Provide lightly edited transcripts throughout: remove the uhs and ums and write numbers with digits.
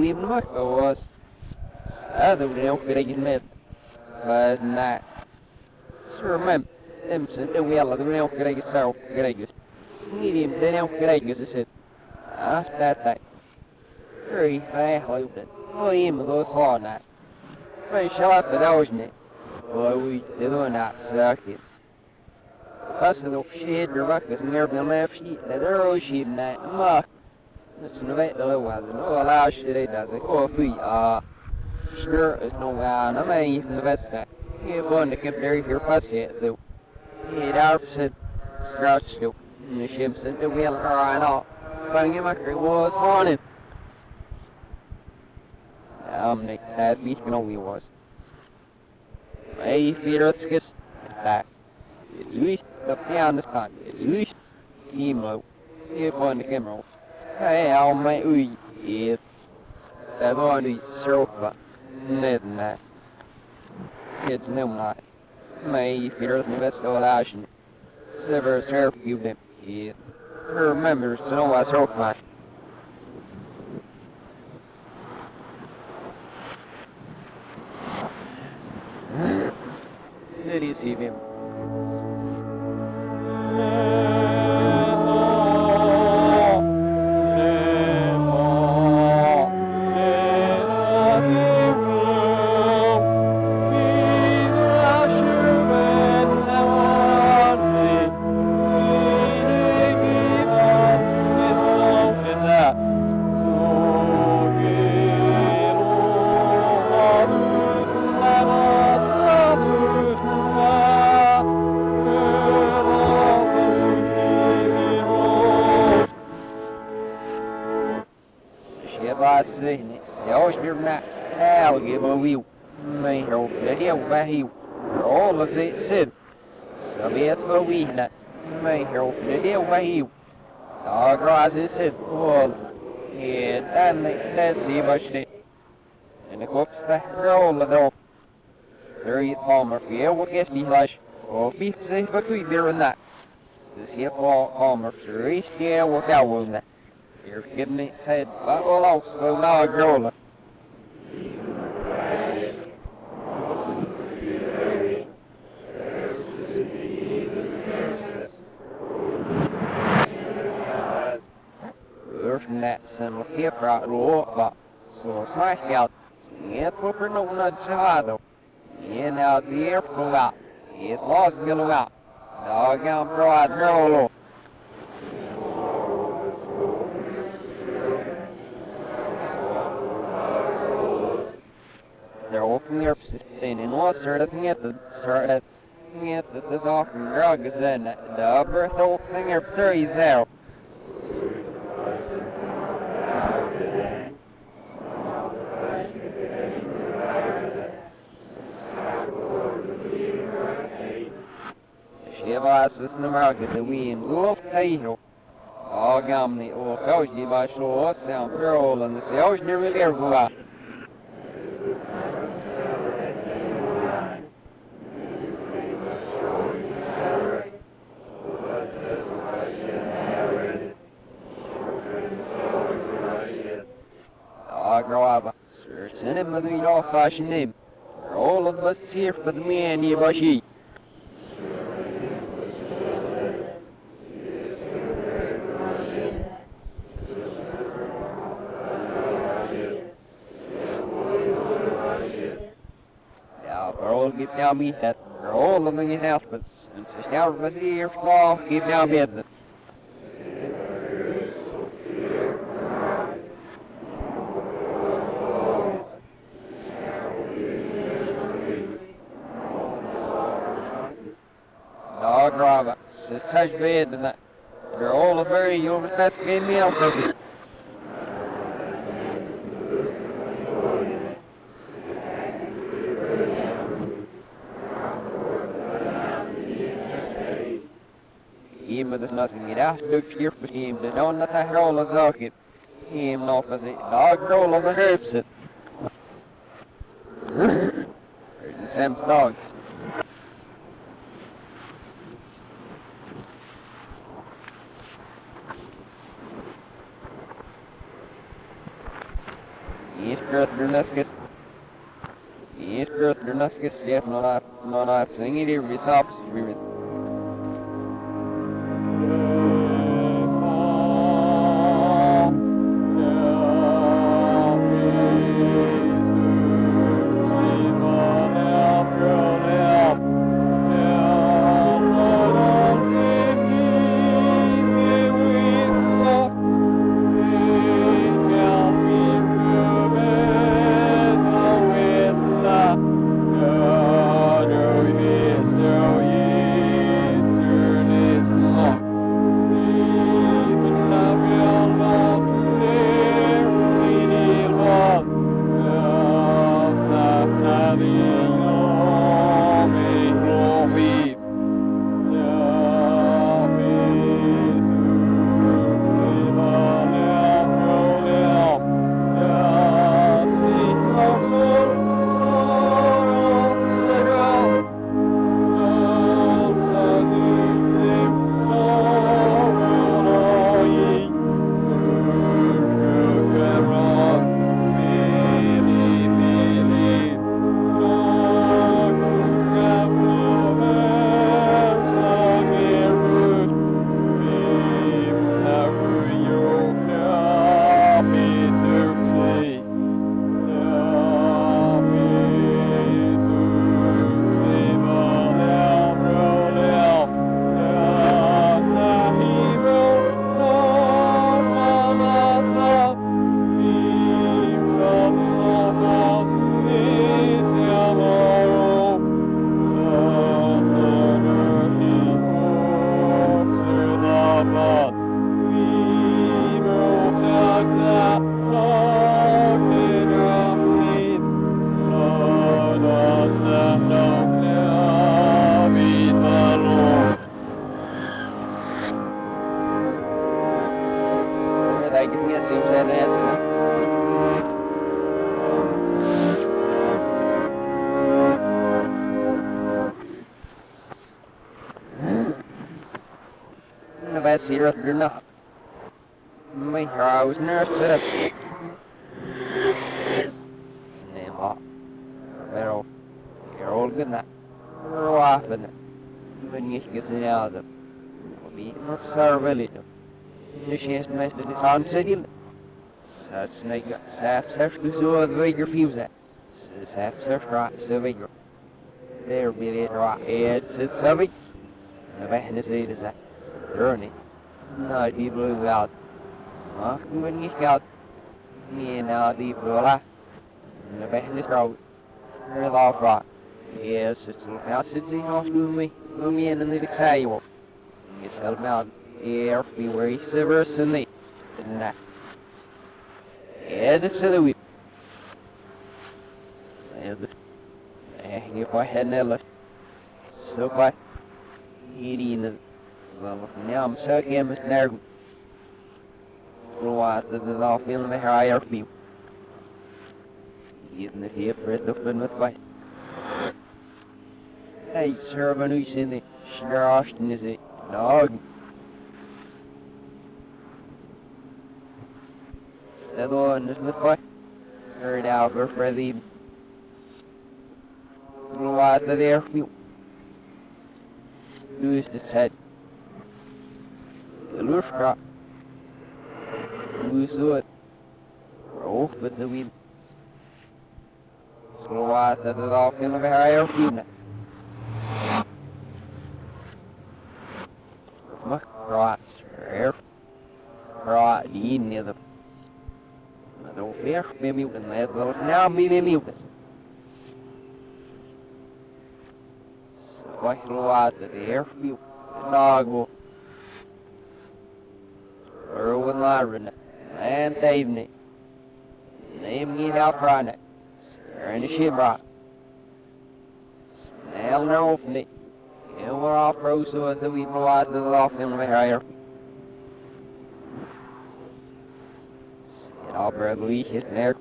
even much was other than getting met, but not. Sure, remember, them said the wheel of the real Gregis, so Gregis. Medium, they don't Gregis, I said. That's that. Very fast, like that. Oh, even goes hard that. Very sharp, but I wasn't it. Well, we doing that, suck it. That's the shit, the ruckus, and everything left sheet, that early sheet, and that muck. That's the way the little ones, no allow shit, it does it. Oh, free, sure, it's no way, I mean, even the best that. You're going to keep there if you're fussy, though. Yeah, that's it. Crouch still. And the ship said the wheel right off. But I my crew was on it. Nick, that beast can only was. Hey, Peter, let's get back. It's least up down this time. It's least emo. If on the camera. Hey, I'll make we. Yes. That's on the sofa. Net and that. It's no night. May Peter, the best old action. Never serve you them. Yeah. Remember, so no, I serve my. Did you see him? They always hear that I'll give a wheel. May help the hill by hill. All of it said. So be it for we that may help the hill by hill. Dog rises said, well, yeah, that's the much it. And the cooks the roll of the there is Palmer, yeah, what guess me hush. Or be safe but we bear in that. This here Palmer, sure is yeah, what I will that. You're kidding me, head, but all else, so now a girl. From that, son, with hip right, roll up, so smash out. Yeah, pooper no nut salado. Yeah, now the air go out. It's lost go out. Dog out, bro, I roll up. They're opening their position in what sort of thing at the this often drug is in the upper whole thing or 30 there. She has this America the wind wolf tail. Oh, gammy, or coach, you by short sound pearl and the ocean never there go out. Grava, Sir Senem of the York fashion name. All of us here for the man near Bashi. Now, for all get down meet that, for all of the announcements, and to now for the year fall, keep down business. Grava, this touch bed tonight. They're all very you'll best give me out of it. Even there's nothing it has to do here for him, they don't let that roll of the him off of the dog roll of the herbs it. There's the same dogs. Iskrötternaskes. Iskrötternaskes. Chef non singing it resolves. Bad serious or not. My house nurse. Nema. Pero, you're all good now. We're off in it. When you get the other. We must serve a little. The chance to mess with the sound city. That's like that. That's the bigger fuse that. That's right. So bigger. There be it right. It's a big. The best is that. Journey. No, die blue out. Ach, when you scout. Me now, die blue out. The best is out. Real off right. Yes, it's now sitting off to me. Me and the little table. It's held out. Air be where he's ever seen me. Nah. Yeah, the silly weep. If I had never. So by. Eating the. Well, now I'm so again, Mr. Nerve. Otherwise, this is all feeling the higher view. Using the here for it to fin with fight. Hey, sir, when you see the Schrasten is it? Dog. That one is with fight. Heard out for Freddy. Otherwise, the air view. Who's the head? The Luftkraft. Who's it? Rolf with the wind. So why that is all feeling very higher feeling. Much right, air. Right, in near the. I don't fear, maybe we can let those now be the mucus. So why the air feel the dog will. Erwin Lyron, and Davney. Name me out Friday. And the shibra. Now no offney. And we're off road so that we provide the off in the higher. And all bread we hit there.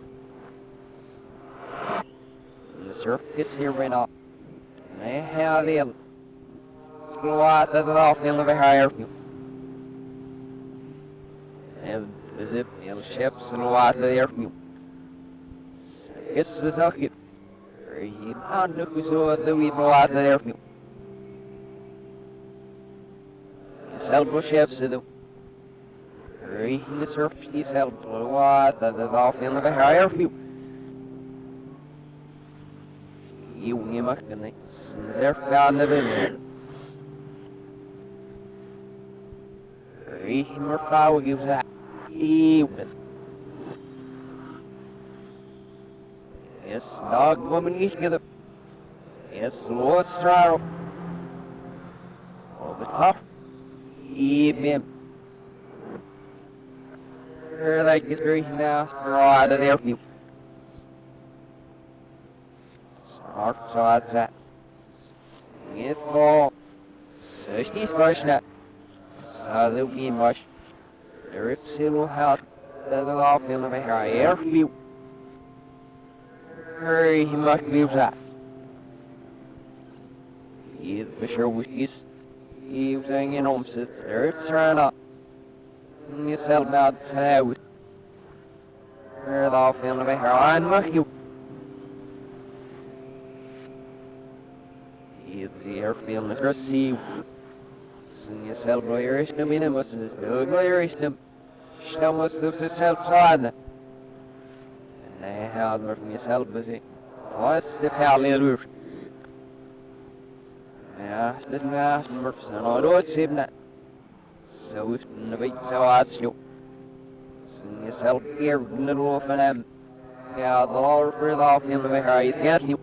The surf gets here right off. And they have the provide the off in the higher. And the zip and ships and a lot of their fuel. It's the socket. I'm not so the we bought there. Selbo chefs do. The surf is held what the off in the higher view. You must connect. They're found of it. More power gives that. Even. Yes, dog woman is together. Yes, Lord Straro. All the top. Even. Like it's very now. Right out of you. Start side that. Yes, all. So she's pushing that. There'll be much. There is still help. There's a lot of them air view. Very much views that. He's for sure with his. He was hanging on to there. It's trying up. He's held out to there's all film of a hair. Look you. He's the air film. Let's see. Yes, held glorious to me, and what's this? Glorious to still must do this help side. And I held her from his help, busy. What's the pally roof? Yeah, it's the last mercs, and I don't see that. So it's the big so I'd show. Yes, help here, little off and them. Yeah, the Lord for the off him of a hair, you can't see.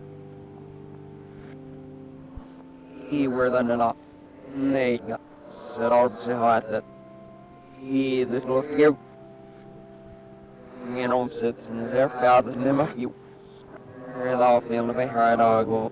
He were than enough. Nay, said all the hot that he this little here you know sits in their father's name of you. They're all feeling of a hard dog.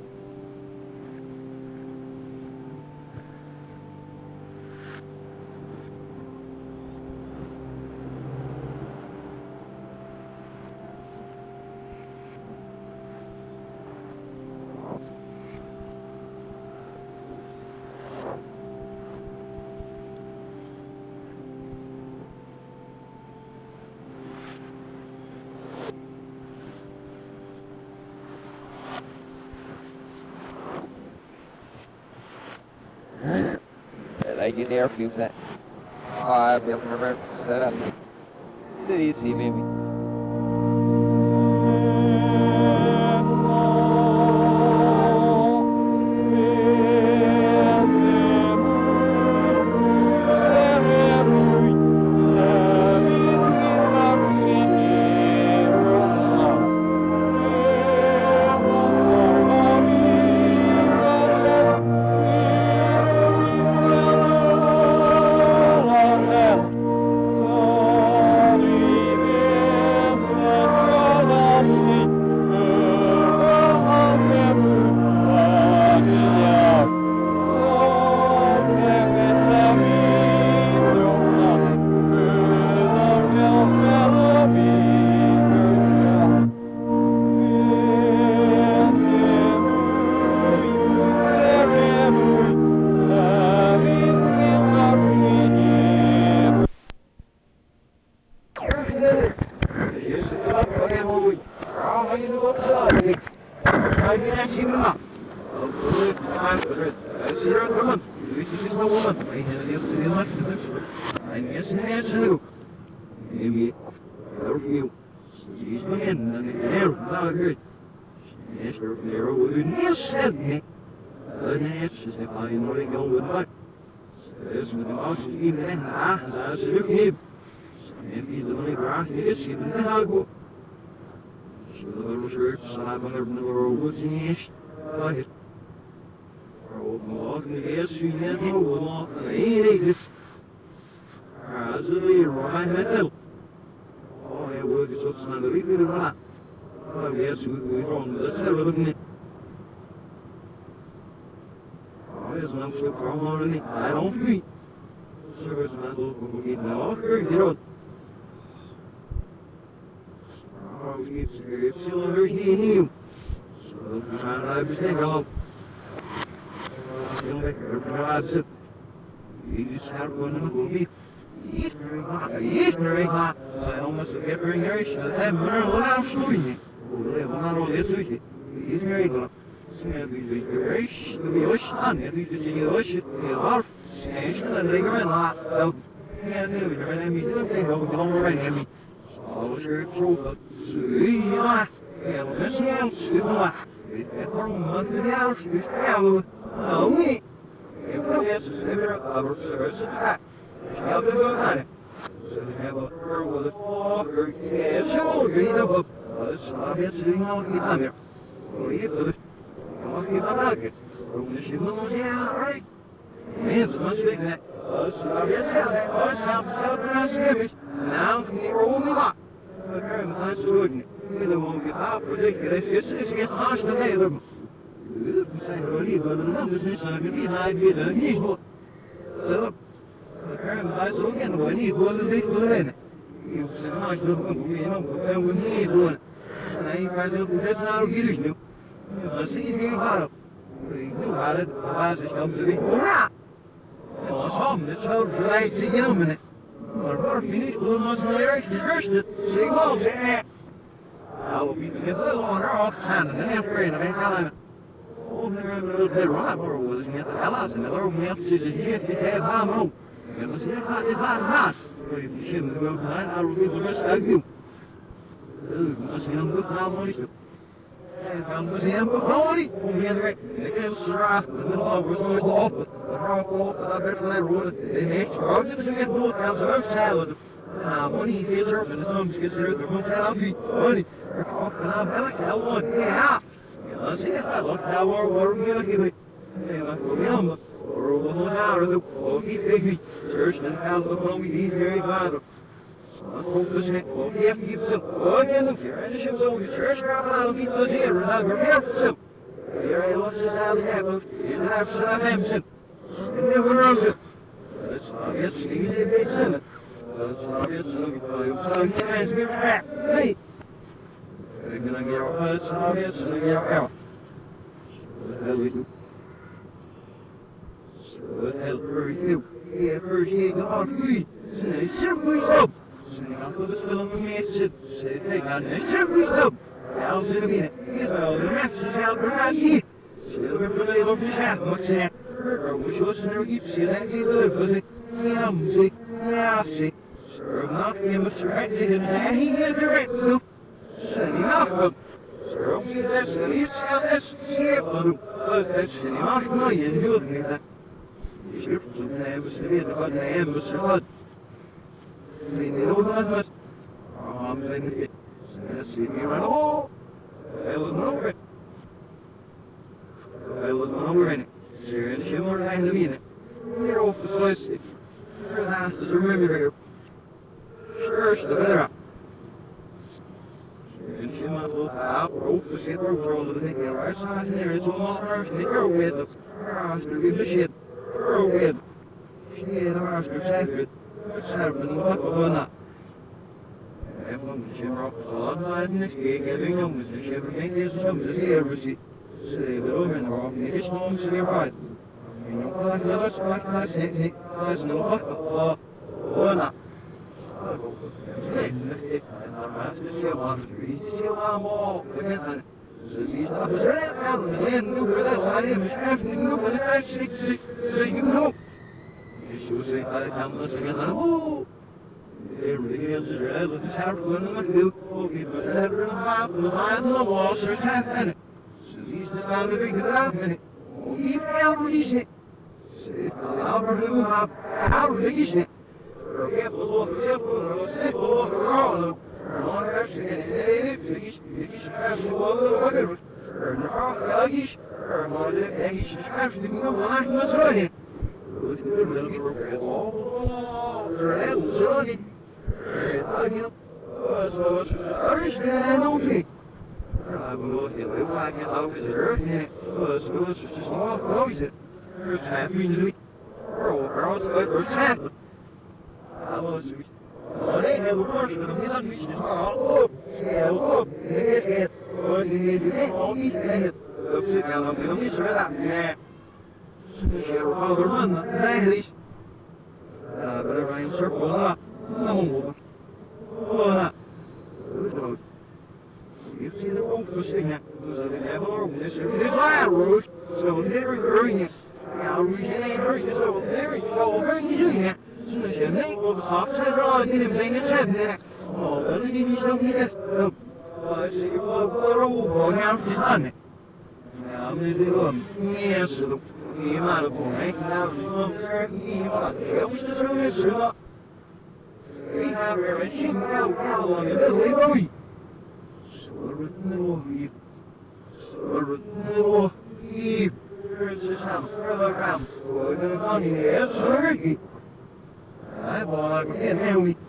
I get there, feels that. I built my breakfast set up. It's easy, baby. You see the Christina, who's a devil, this is my road, so there is very now we can very so there is so very easy. So the name of the hot side on in playing a set next. Oh, but it is so neat. I see you over now to Sunday. Now, this is yes, the amount of point now we have a sheep now on the middle of the there's this house further around. We're going to find you there, sorry. I bought it and we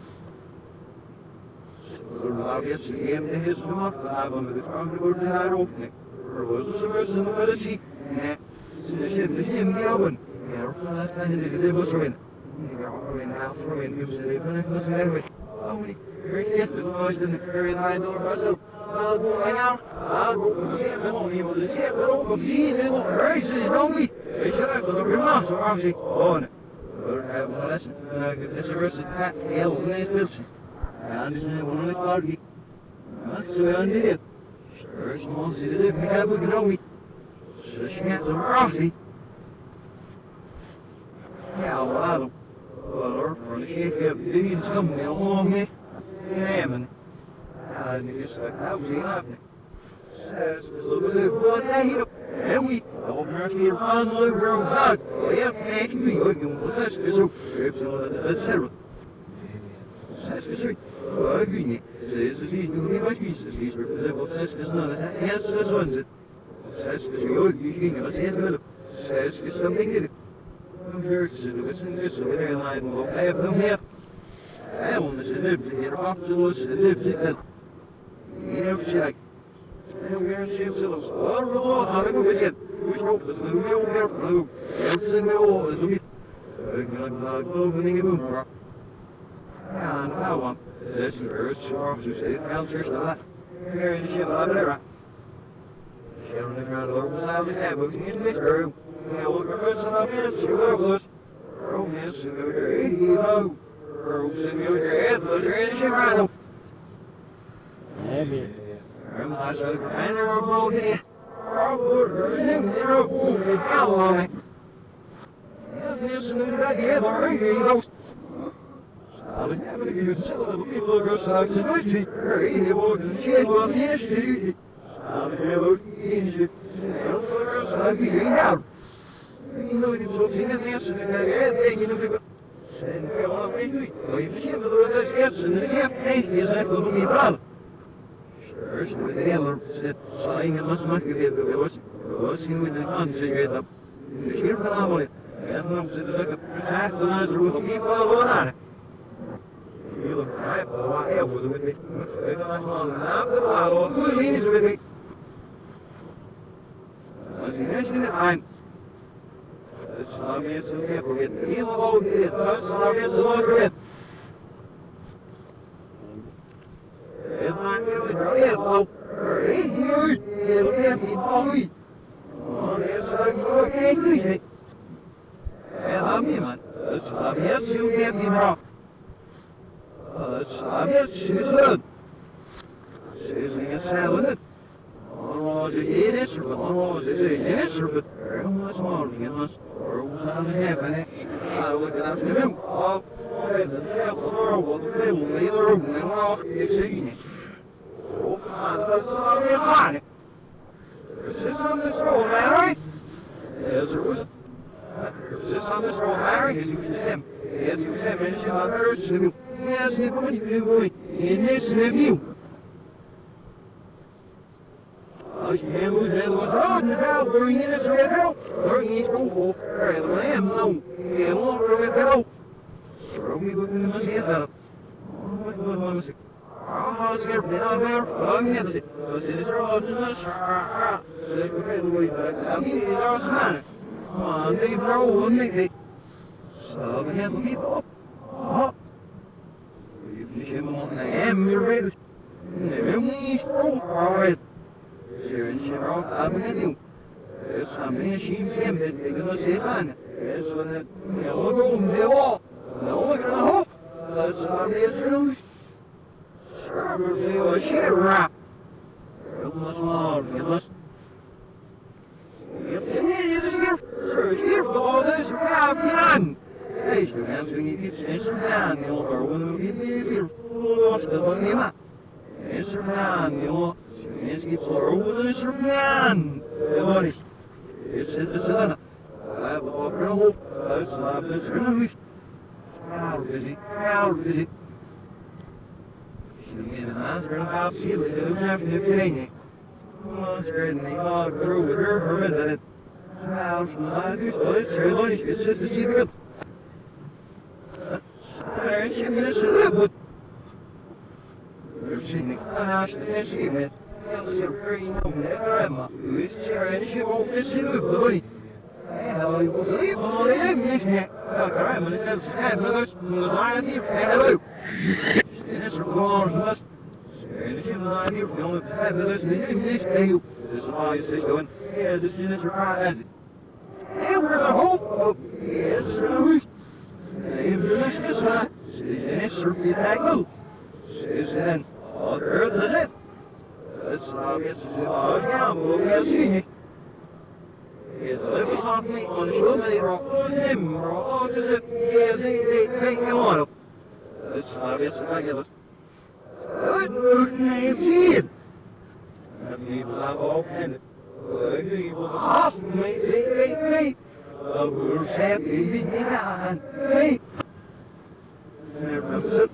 I guess he came to his mouth, I'm under the front door to that opening. There was a service in the village. The him the oven. Last time they was ruined. They were in house ruined. He was in anyway. Oh, we get the noise in the very line door. I'll go right out. I'll go to the him. He was a ship, but over the evening, very soon, don't we? They should have to look your mouth, so obviously, on it. We'll have a lesson. This is versus Pat, the old man's Wilson. And this is one of the party. That's the way I did it. Sure, small city, we have a good old. So she has some coffee. Yeah, well, for the shape of these company along me. Yeah, man. And it's like, how was he happening? Says, a little bit of blood, and we don't have to run over on God. Oh, yeah, thank you. You can put this, that's terrible. Says, oh, agree. Says, he's doing it like he says, he's representative. Says, none of that. Yes, that's one. Says, you can let's hand it up. Says, it's something in it. I'm here to listen to this, so we're line will have no help. I want to live to get off to us and live to that. You know, check. And we're in shape to us. All the law, how to go with it. We hope that we will get blue. Everything we all is with. I'm opening a boom rock. And I want this earth, officers, it counters to that. Here in the ship, I'm there. Sharon the ground over the side of the cab, looking in this room. Now look at this, and I'll get it, you will us. Romance, and go to 80, low. Rose, and go to your head, look at your right up. I'm not so kind of a boat here. Our border is in there, a boat is hell on it. Yes, yes, and then back here, the ring, you know. I've been having to give some of the people who go south to Deutsche. Hurry, you walk to the chair, well, yes, you. I'm here, look, easy. Don't go outside, be out. You know, it's so thin and yes, and everything, you know, and go on, we do it. So you see, the Lord does yes, and the gap, hey, is that little me brother. Sure, so with the other, said, saying it must not be there, but it was with the fun cigarette up. The sheer for the way. And I'm sitting like a tranquilizer with a people on it. You look right, but why else was with me? It's not long enough, but I'll put it with me. Was he mentioning it? I'm. It's obvious to me, for it. He's alone, it's obvious to look at it. It's not really great, so. He's here. It'll get me all week. Oh, yes, I'm okay, please. And I'm here, man. It's obvious you get me wrong. It's obvious she's good. She's in a salad. Otherwise, it is, but otherwise, it is, but everyone's morning, and us, or was on the happening. I look at him, off, and the devil, or the devil, neither, and off, it's eating. Oh, that's all we want. Is this on this road, Larry? Yes, there was. Is this on this road, Larry? Yes, it was him. Yes, it was him, and she got hers, and yes, it was you, in this review. I can't lose that was wrong about bringing this red out, bringing his roof, and lamb, no, and water with it out. So we look in the machine up. Oh, what was it? Oh, it's here, down there, I'm getting it. Because it is road in the shop. They were going to wait back. I'll give you our sign. Oh, they throw one make it. So we have to keep up. Oh. You can see them on the ham, you're ready. And we throw our head. Here in Chevron, I'm going to do. There's something she's him that they're going to say on it. There's one that, no room, they all. No, we're going to hope. That's what it is. Sure, we'll see what she rock. Yılmaz var, yılmaz. Yılmaz hier. Hier voor deze vrouw aan. Deze mensen die iets is gedaan, joh. Waarom niet hier? Los dat van je ma. Is er gedaan, joh. Is iets voor is er gedaan. Wat is? Is het de zon? We hebben op een hoop. Uitslaap is genoeg. How busy? How busy? In the answer about you, it doesn't have to be. Monster in the hog through with her for a minute. House from the high school, it's just a secret. There she is, but you're seeing the house, and she met. You're very young, grandma. It's chair, she won't miss you, boy. Hell, you will sleep all the evening. Grandma, it's fabulous. The line here, hello. It's a long must. And if you line here, feeling fabulous, then you miss you. This is why you say going, yeah, this is a surprise. And we're the hope of, yes, sir. And this is not, and it's a recycle. Says then, all the earth is it. That's obvious, all down, but we'll see. It's living off me on the show, they rock on him, or all to the, yeah, they you on. That's obvious, I get it. Good name, kid. That people have all kind of people off me, they. We're happy behind me. There comes it.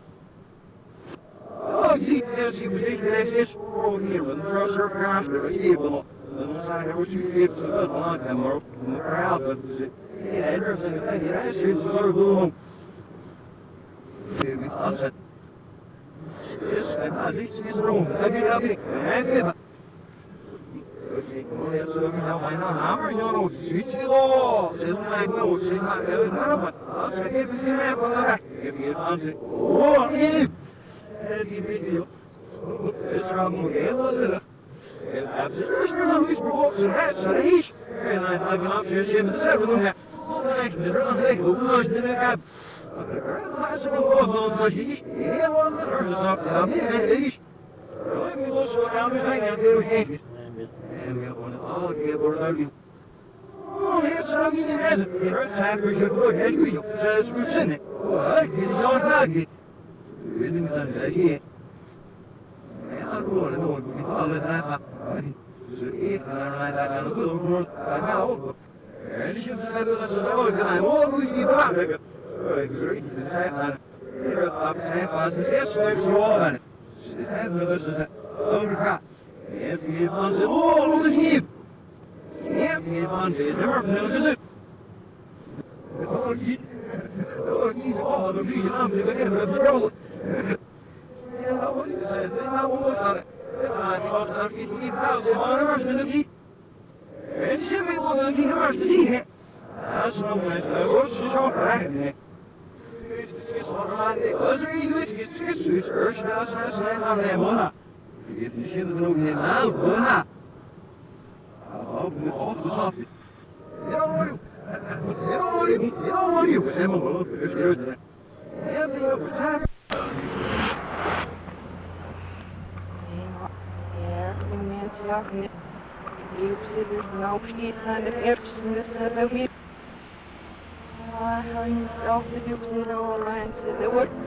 Oh, gee, yes, he was eating this road here with the grocer across the table. I wish you could get some good lunch and more in the crowd, but yeah, interesting thing, yeah, it's sort of cool. Maybe sunset. Yes, I think it's room. I get up. And we're going to all give or love you. Oh, here's something in it. Here's time for your good head. We just were in it. What? It's your target. We didn't understand it. I don't know. We call it that. So if I got a little more, I know. And she said, that's all the time. Always be back. Great. Here's up time. Yes, there's all on it. She said, this is it. Oh, God. If you want it all on the heap. If you want it, never knows it. Oh, he's all the reason I'm the end of the road. Yeah, what is that? I almost got it. I thought I'd get 8,000 on the heap. And she may want to get her to see it. That's no way. I was so bad. It's all right. Was there even it's urged us on them one. If you should have known him now, go now. Off the socket. You don't want you. But I'm a little bit scared. Yeah, they overtime. Ja, die mensen jagen niet. Die zitten nou steeds aan de eerste, dus dat weer. Ja, hij is zelf de duur in alle mensen. Dat wordt.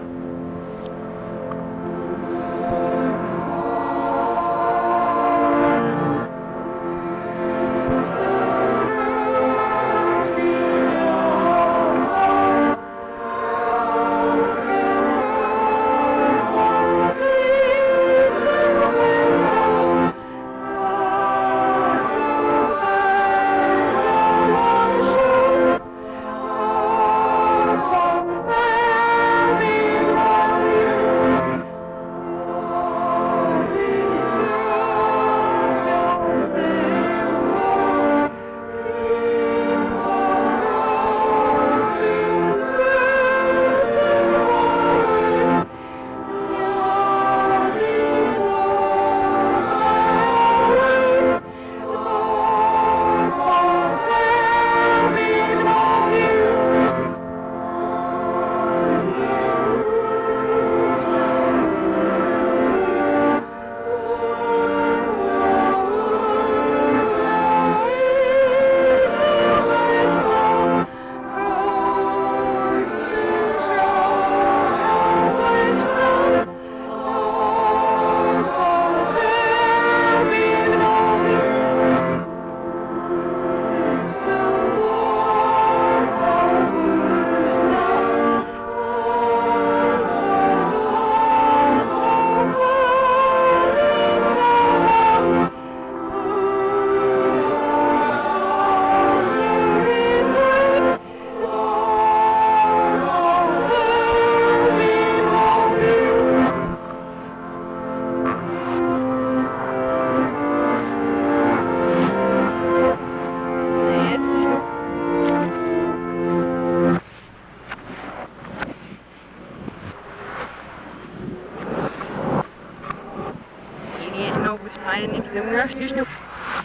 I need to rush you to.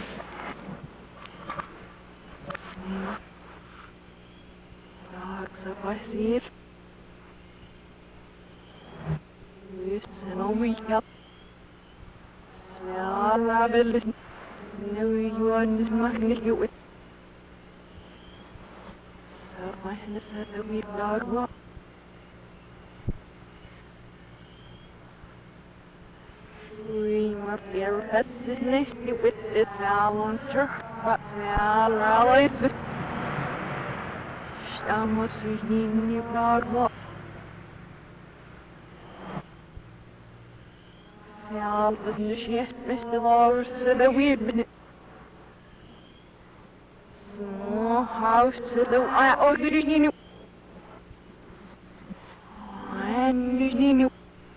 Dogs up, I see it. Listen, oh, we help. Now, I will listen. No, you are this nothing to do with. So, my hand said that we dog walk. We must be a repetition with this balancer, but now rallies the Stamos in your dog walk. Now, the shift, Mr. Lawrence, said that we'd been. Small house to the I you know. And you know.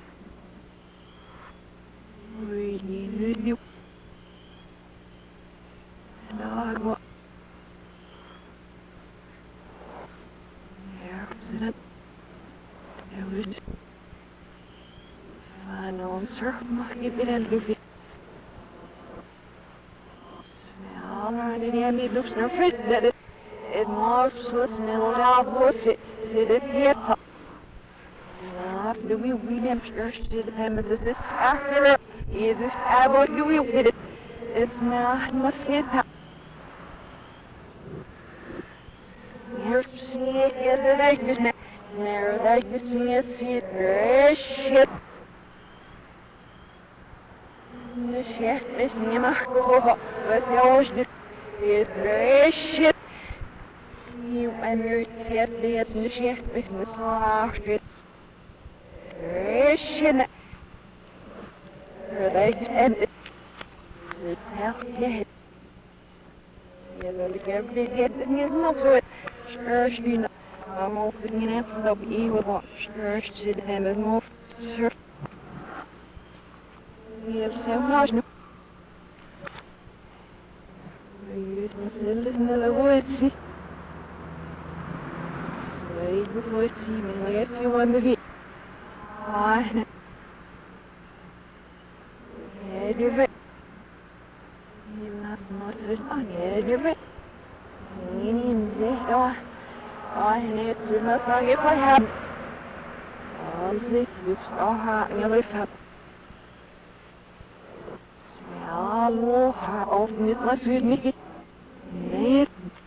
Dog walk. Accident. It was final surf market and Luffy. Smell right in the end, it looks no fit that it marks the smell out was it here. After we demonstrated the premises after is this about do we with it? It's not must get out. Here see it yesterday, there that you see it, shit. The shit is never go up, but yours is shit. You and your cat did the shit business last it. Shit. They and it's half dead. You know, the gravity dead, and you know, so it stirs you. I'm opening it up, evil watch, stirs to the hand of more surf. Yes, so much. We use the little woods. Wait before it's even like if you want to be. Fine. You're right. You're not on you're right. I need to know if I have. All this is all hot and you'll have. Smell how often it must be naked. Need.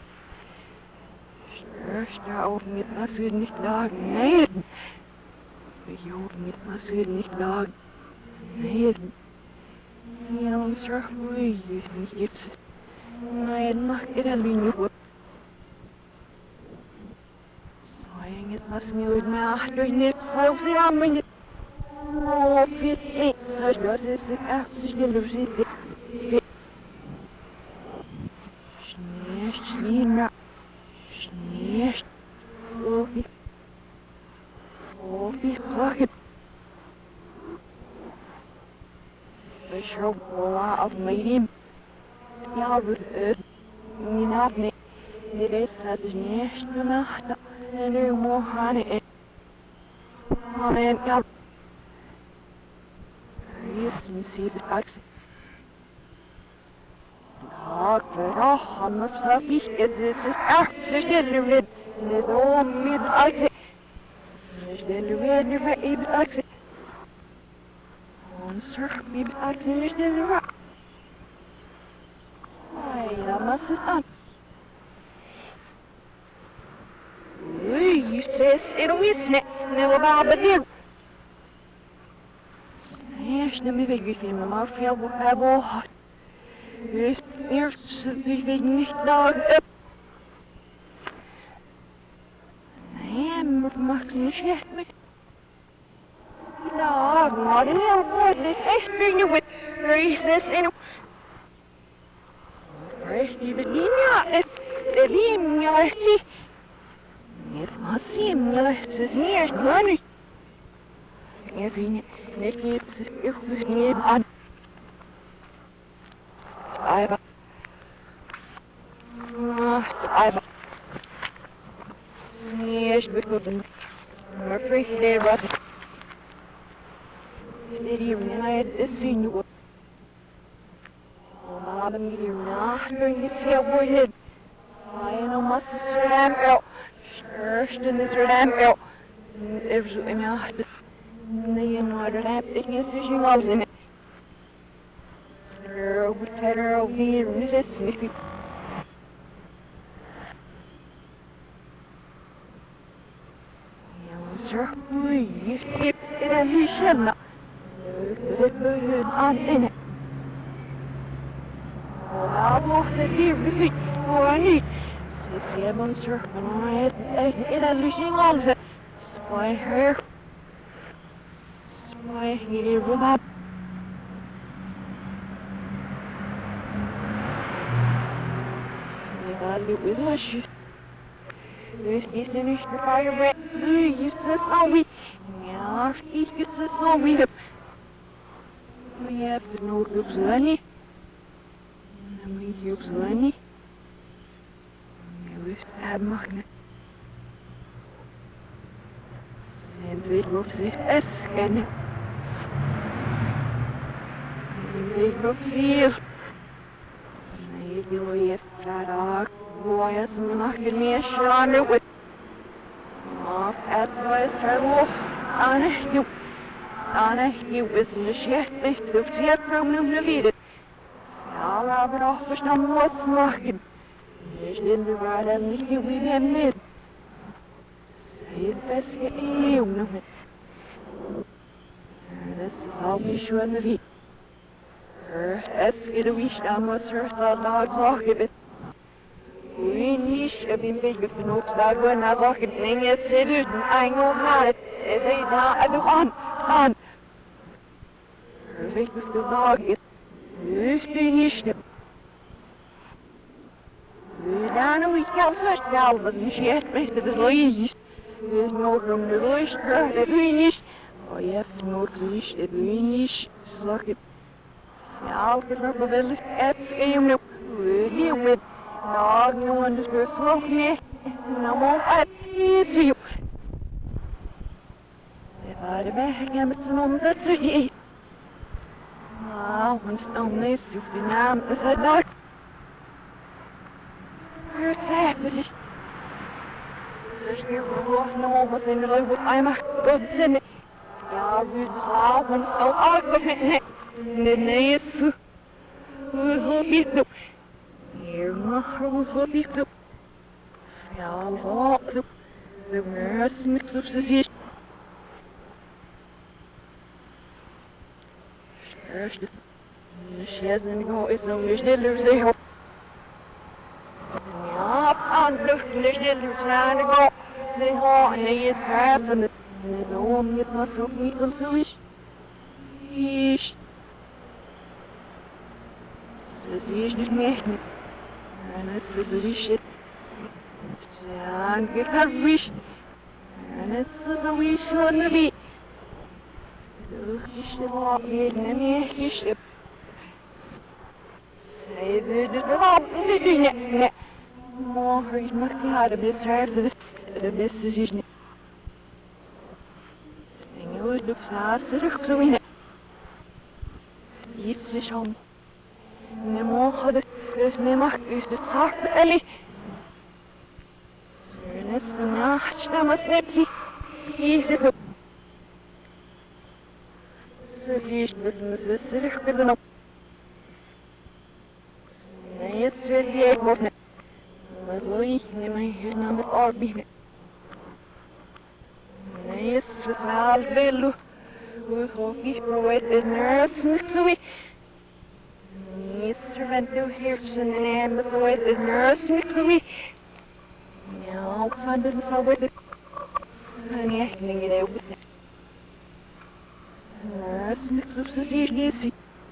Stir often it must be nicht dog. Need. Wie often it must be nicht dog. Need. Ja, unsere Ruhe ist nicht jetzt. Nein, mach ihr dann wie nur. Saying it must be with my after nip, so the arm in it. Oh, fit ain't. I got this after still lose it. Schneest, schneer, schneest. Oh, wie pocket. The show of medium. Ja, but you know, it is such a nest nacht. And you more honey. And you can see the box. Doctor, I'm not happy. This is after the red. There's all mid exit. There's the red, the exit. Sir, maybe I can understand the rock. I must have done. You says it'll be never about the deal. Yes, the maybe you feel my mouth fell with that ball hot. There's the dog up. I am marking the chest. Dog, what in hell was this extra with races and first you begin the beam your see. It must seem your near money. Every if was near on I've yes, because I'm afraid they're rotten. Steady, and I had seen you. Adam hier nachter je tailwood. I know must ram out. First in this ram out. There's enough. Nee, no, dat heb ik niet fishing arms in it. We better over here in this Mississippi. Sir, please keep it as you should not. Let me good on in it. I walk the deer with it, for I need. This heaven, sir, and I had it as you sing on it. Spy her. Spy here with that. I live with us. This is finished the fire breath. This is all we. Ja, ich ist es so wie. We have to know the sunny. And we use sunny. We have magnet. And we go to this scanning. And we go feel. And we have that dog. Boy, it's not going to be a shot with. Off at the turtle. Anna, you was in the chef, they took the from them to lead it. I'll have it off for some more smoking. There's in the right and you with him mid. Say it best get you, no. This is how we should have eat. As it a wish, I must her thought dogs off of it. We need to be big with the notes that when I walk in thing, yes, it is, and I know not it. It ain't not, I don't on. Perfect with the dog is. This thing is. We don't we can't touch the album, and she has to the leaves. There's no from the leash, the greenish. Oh, yes, no leash, the greenish. Suck it. I'll get up a little at the game. We're here with. Dog, no one is going to smoke me. No more at you. If I'd have been on the tree. Ah, once on this, you've been out as a dog. You're sad, but it's. There's no one within the live with I'm a good sin. Yeah, we're all once so ugly. And then it's. We'll be the. Here, my was what you do. I'll walk the rest mix of the dish. First, she hasn't got it, so there's little they hope. Up on the little trying to go. They haunt and they is crap and they don't get much of me to finish. Yeesh. This is just me. And it's the wish. And get a wish. And it's the wish on the beat. The wish of the ship. Say the love in the more is not hard a bit tired of the best decision. And you would look fast at the clean it. It's the home. No more the first name is the top belly. And it's the notch that must be easy to. So she's listening to the circle of. It's the airport. But we may hear number or be. It's the loud bellu. We hope he's provided nurse to Mr. Vento Hirschen and the boy is nurse to me. No, I didn't know with it. And I can get out with it. Nurse to see.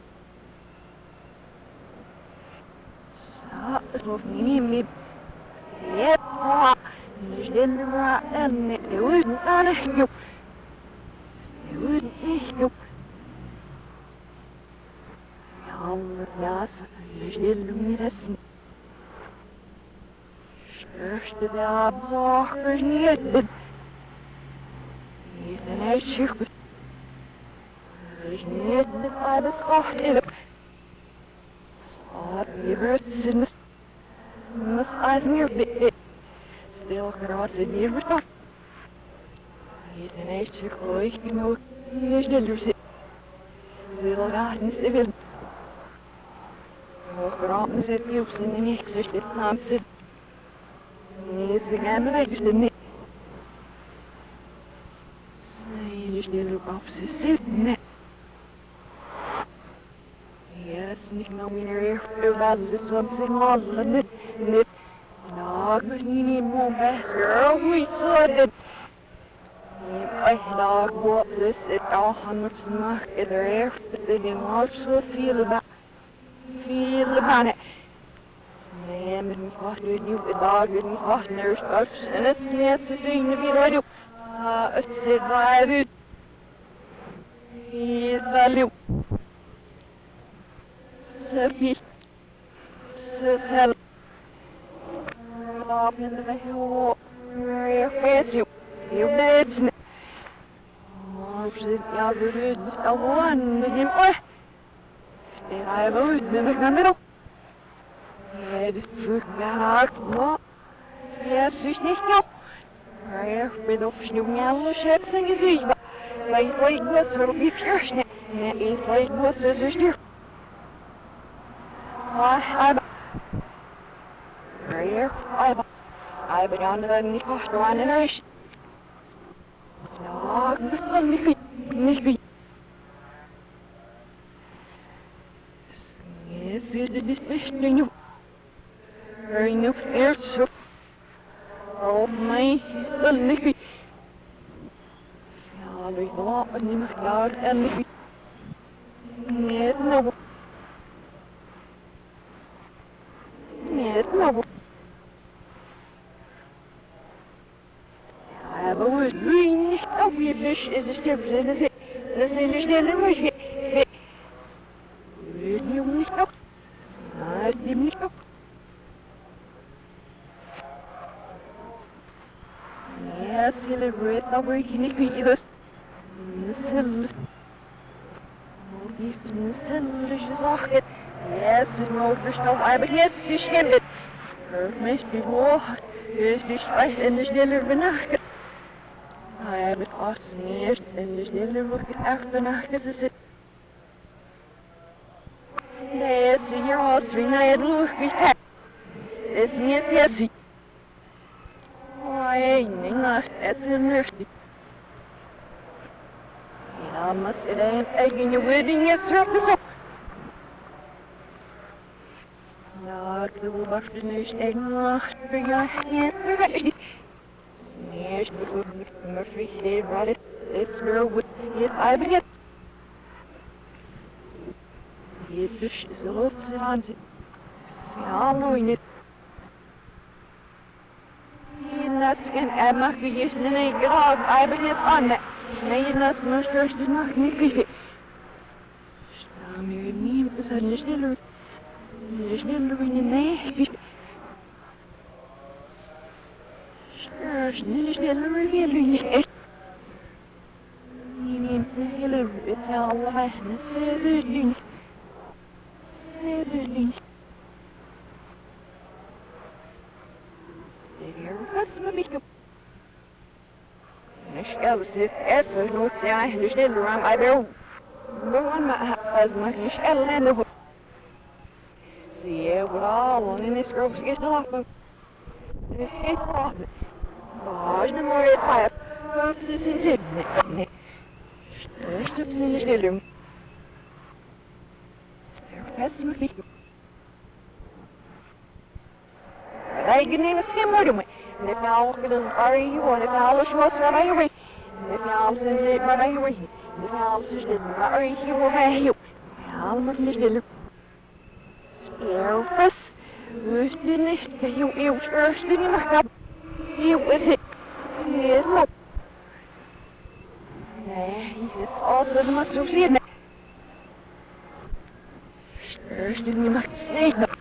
So, of me. Yep, there's dinner right and it wasn't on a hill. It wasn't a hill. Ja, ich will mir das Schörste der Absache nicht. Ich bin echt schick. Ich nicht mit alles Kocht. Aber Je wordt in de als meer bit. Stil geraast in je verstand. Je is een eentje groot genoeg. Je is de lucht. Wil raar niet te willen. Hoogeraten zit je op zijn niks, dus dit naam zit. Je is de gaande weg, dus de niks. Nee, dus de loop op ze zit net. Yes, niet nou meer eerst wel is something all net. Nou, ik was niet meer beter. We saw it. I lag what this it all hundreds mark in the air, but they didn't also feel about it. Man, but me cost you the dog didn't cost their stuff, and it's necessary to be right up. It's it by it. He's value. Happy. Help. Stop in the hill. Where face you. You did. Jag vill ut av vanligen och det har jag varit med mig kan det då. Det fruktar nå. Jag syns inte jag. Jag vill upp snugga och köpa en grej. Vad jag går så vi först. Nej, jag går så styr. I but on the nicht verstanden ist. Ja, das kann nicht wie. Jetzt wird es nicht genug. Hören auf Erz. Auf mein, das nicht wie. Ja, durch Wort nicht mehr klar, nicht wie. Nicht noch. Nicht noch. Aber wo es nicht auf ihr Fisch ist, es stirbt, das ist eine Stelle, wo ich will nicht auf. Na, es stimmt nicht auf. Ja, es zelebriert, aber ich nicht wie das. Das ist eine höllische Sache. Ja, es ist nur Verstaub, aber jetzt ist es. Hört mich die Woche, ist die Schweiß in der Stelle benachtet. I have it awesome years and there's never work it after nach this is it. Yes, you're all three night look at it's yes. Why ain't not at the nursery. I must it ain't egg your wedding yet, sir. Not the afternoon's egg lost for your hand. Yes, but Murphy said, right, it's girl with his eye, but yet. Yes, it's a lot of times. I'm knowing it. And that's going to add my biggest and a dog, I but yet on that. Nay, that's my first is not going to be it. I'm here me with the sudden distillery. The distillery in the snille reveler nicht. Ihnen heller betalen, sedelig. Der was mich ich glaube, es ist erst nur sehr eine Stelle am Eiber. Woran also nicht erlerne. Sie wohl in this gross ist noch. Es ist noch. Oh, the more it's high up, this is it. First up in the stadium. They're passing with me. I can name a skim right away. And if now look at the fire you want, if now look what's right away. And if now send it right away. And if now send it right you will have you. Now I'm in the stadium. First, who's the next? You first didn't have. You with it. Yes, no. He's also the most of it. First, you must say no.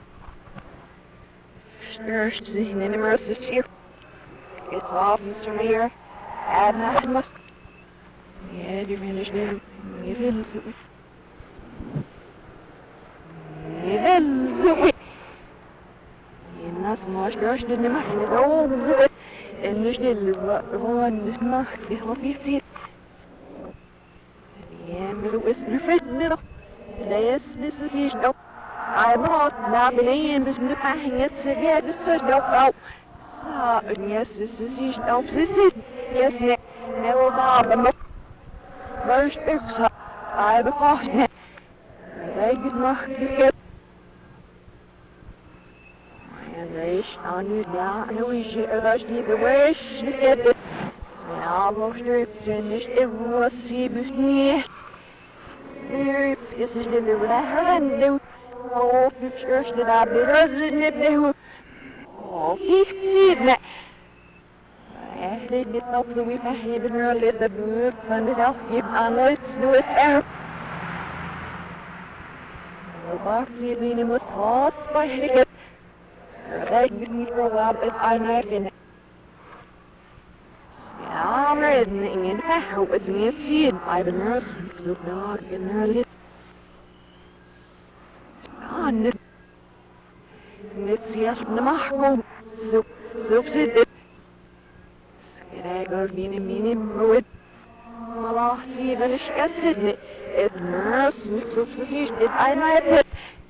First, the numerous is here. It's off, Mr. Mayor. Add nothing must. Yeah, you finished it. You finished it. الزوي الناس ما اشترش دني ما حين دول الزوي النجد الروان نسمع كده في سير يعملوا اسم فدنا لا يسبس فيش دو عبرات لا بلين بس نفحين يتسجد السجدو أو سائل يسبس فيش دو بسيس يسنع نو بابا برش اكسا عيب قاحنا لقيت محكي ليش أنا لا نويجي أغشني بوش نكدب يا مخرب جنش الوصي بسنيه يريد يسجد الولاهن وفي شرش للعب رزن نبده وفي كتيرنا أهلي بيطلب ويفهي بنرى للدبوب فندق يبقى نسلو الأهل وبعثي بيني مصاص بحركة That gives me for a while, but I'm not in it. I'm reasoning in fact, hope it's me a seed. I've been nursing to the dog in her lip. On it. It's yes, the mahkum. So sit it. I go meaning, ruin. Allah, see the disgusted. It's nursing to the fish. I might it.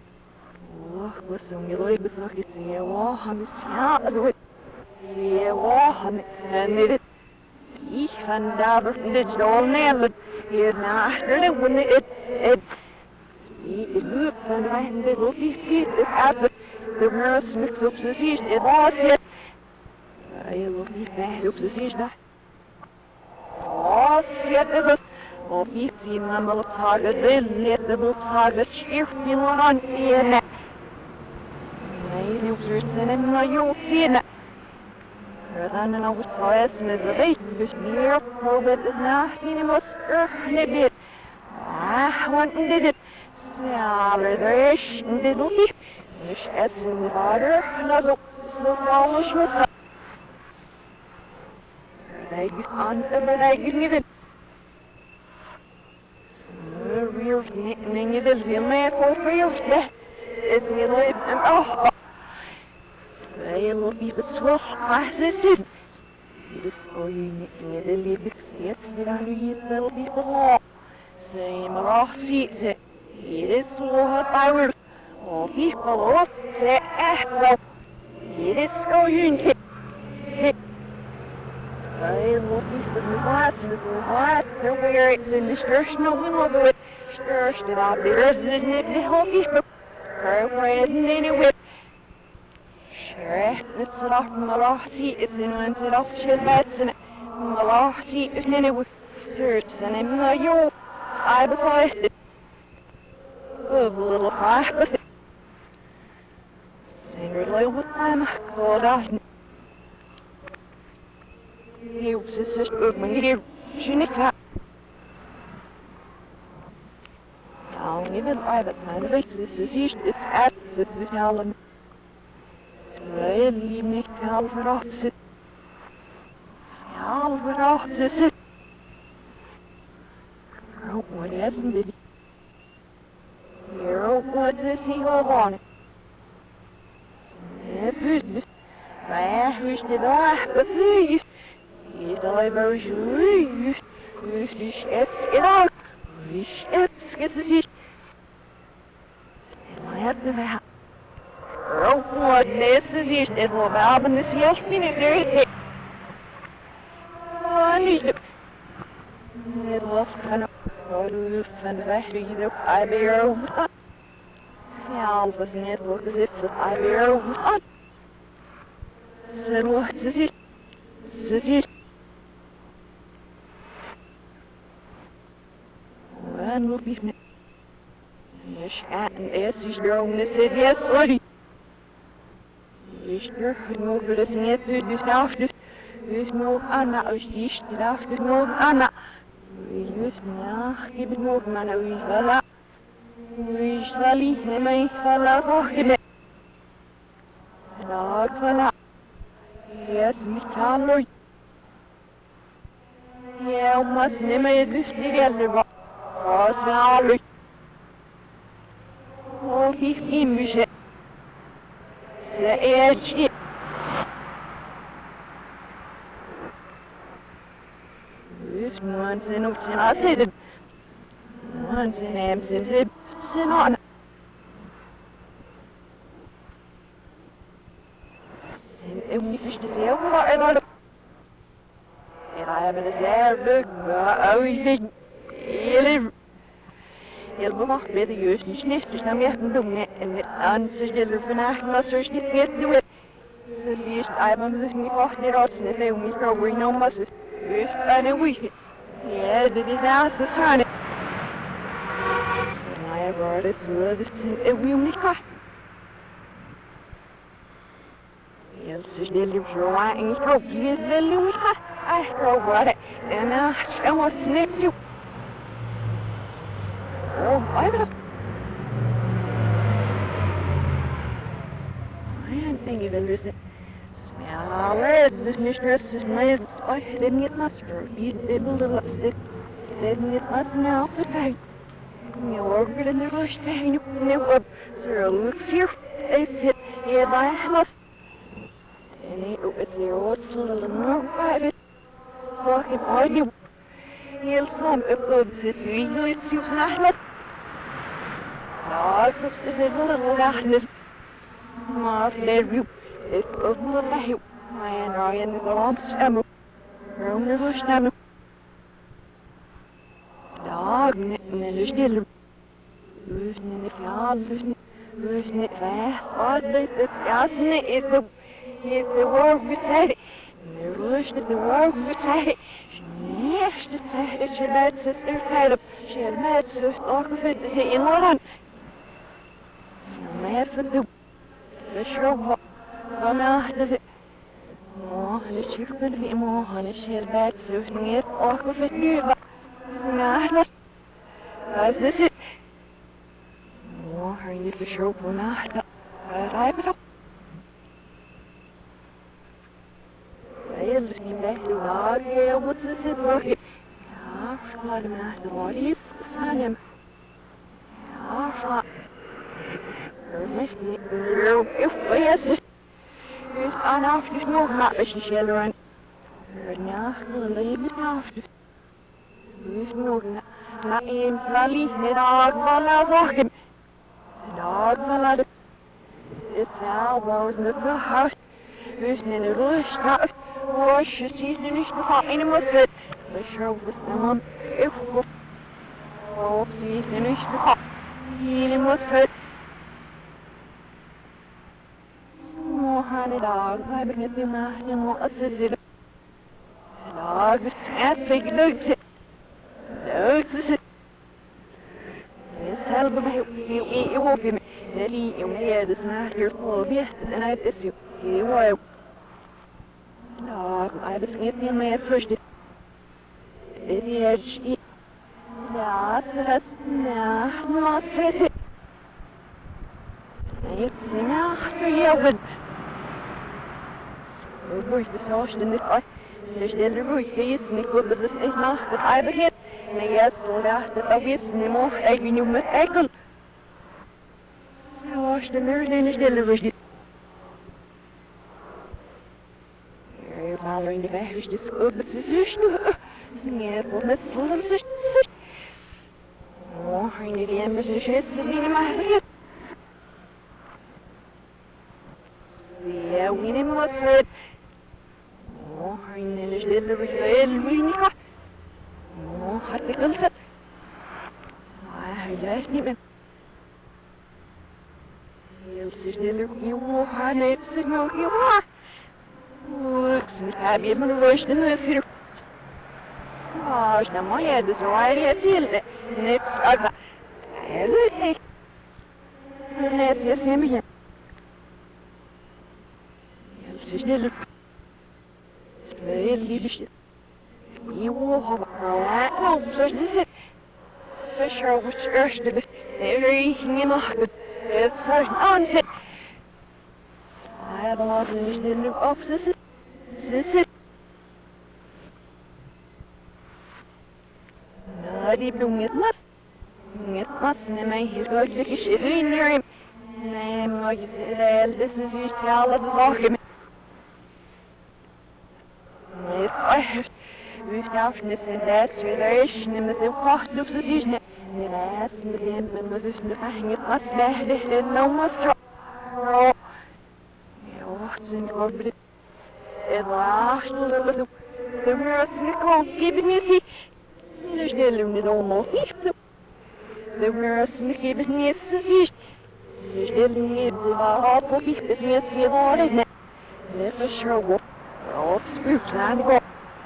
وسم يضرب بساكت يا واهم السياق يا واهم نرد يخن دابر للجول نيلد يرنا أحسن ون يلوب فنعين بدو في سيد الأب تبنرس مكتوب سيش إضاسية أيضا في فهلوب سيش ده إضاسية تبس وفي سينا ملطاقة ذل يتبلطاقة شير في نوران فينا يوصلنا ما يوصينا رغانا وصايس مزغيت بشبير وبد ناحيني مسكر نبيت وان ندد سيار دريش نددو فيه مش اسم غادر لازو سوطاوش مسا رايقس انت برايقس نيدد ريوش نيدد زيما يكون ريوش ده اسمي ضيب ام يلا في بتصوح أحسسين يدسقوي يدلي بكسيت يدلي يدل بيطلع زي ما راح فيه يدسقوها طاور وفي قلوب سأحضر يدسقوي ينكت يلا في بتصوحات تويرت نشترشنا ونوضوت شترشت العبد رزق نبدأ فيه بكرة نيني نتصرح مراحتي ابن وانتراف شلبات سنة مراحتي ابن وفرت سنة من اليوم عيب صاحب little flash but singer low with time called out he was his sister when he did Shinika I'll even I but my this is at this is Helen اللي بنكتب فرحت يا فرحت ست هو لازم بدي يروح تسي هو نفس رايح وش تروح بفيش يطلع برجوش وش اسكت وش اسكت ما يبدأ What this is it will happen this year's minute. I need it was kind of roof and battery the IBR. Yeah, was network as if the IBR was on. Said what is it? Is it? When will be Mish and S is your own said yes, sorry. Ich dürfte das nicht für dich aufstehen. Ich nur Anna, ich darf dich nur Anna. Ich wüsste nach, gib nur meine Wiesala. Ich soll ich nehme ich verlass auch nicht. Da verlass. Jetzt mich hallo. Ja, was nehme ich dich die Gelde. Was hallo. Oh, في مشى سأجي وان سنو سنعسد وان سنام سنزب سنعنا سنقوي فيش تسيوها إضالب العاب الزاربك أوي زي يلب يلبما بيد يوش نشتش نام يهدم إن أنسجل الفناح ما سرش نفيت دوت سليش عيبا بذكني فاحدي راتنا سيومي سروي نوم مسس يوش أنا ويشي يا دي ناس سانة أنا بارد سوادس تنقوي ومشكح يلسجل اللي بجوعين يسروب يزل ومشكح أشكرو بارد أنا أشكو سنبتو I didn't think you did this. I read this mistress is my I didn't get much for you did a little stick. Didn't get much now, but I you work it in the rush thing you never so look here. It's it yeah by house. And it's your what's a little more private. Walking on you. He'll some upload this video it's you Ahmed. لا تستهزئ بالله ما في الريو استغفر الله ما ينعي النظام سامو رغم الوشتانو لا نجدل وزن نفعل وزن فاه قد تتعسني إذا ورق بتاعي نروش الورق بتاعي نيش تتاعي شلات سترتعلب شلات ستوقفت هي نوران ما يفضل بشربها أنا أحدث ما هنشيخ في ما هنشيل بعد سوسنيت أوقف النيبة أنا أحدث أسدس ما هني بشرب وأنا أحدث أرايبه أيضني بحث وعاري ومتسد روحي عارف قال ما أحدث وعريس سالم عارف If I'm after no match children. Now leave it after. Who's no not in Valley, the dog will walk him. The dog will it's now was in the house. Who's in the rush house? Wash your teeth and it's the hot animal fit. The show was someone if oh, see, finish the hot animal fit. هذا داغ هاي بنتي ما هي مؤسسة داغ أتفق لوجه لوجه يسهل بمحي يوفي لي يوم هي دسنا يرقو بيه أنا أتسيو يوايو داغ هاي بنتي ما يفرشت إذا يجي لا تهتنا ما تهتنا يتسنا يوجد Ruhig das Haus, denn ich stelle ruhig, jetzt nicht gut, dass ich nach das Eiber geht. Na jetzt, oder das auch jetzt nicht mehr, ich bin nur mit Ekel. Ja, ich stelle ruhig. Ja, mal in die Weg, ich das gut, das ist nicht nur. Ja, wo mit so das ist. Oh, in die Lämmer ist jetzt wie mal hier. Ja, wie nehmen wir es? إن الجدل بالفعل وينيقع مو حتى قلت علاجني من يلسجدل يوحى نفسك موحى وكسر حبي من الوجد نفسر عشنا ما يدس وعلي أسيل نفس أرضى هذا الناس يسمي يلسجدل اللي بيش يوها بقراءة وبسجد فشر وشرش بس ريحني محبط فرش أنت هذا ما تنجد الأوف سسر نادي بلوم يطمس نما يهزوج لك الشفرين نعم Nee, maar je zegt, dit is iets alles lachen. Nee, echt. We staan niet in dat generation en met de kracht op de zin. Nee, dat is met hem en dat is de fijn pas bij de nou maar zo. Ja, wacht, ik word bij het laatste dat de wereld kan geven niet. Dus de lumen allemaal niet. De wereld geven niet zo. Dus de lumen waar op is het niet meer worden. Dit is zo. Als we gaan go.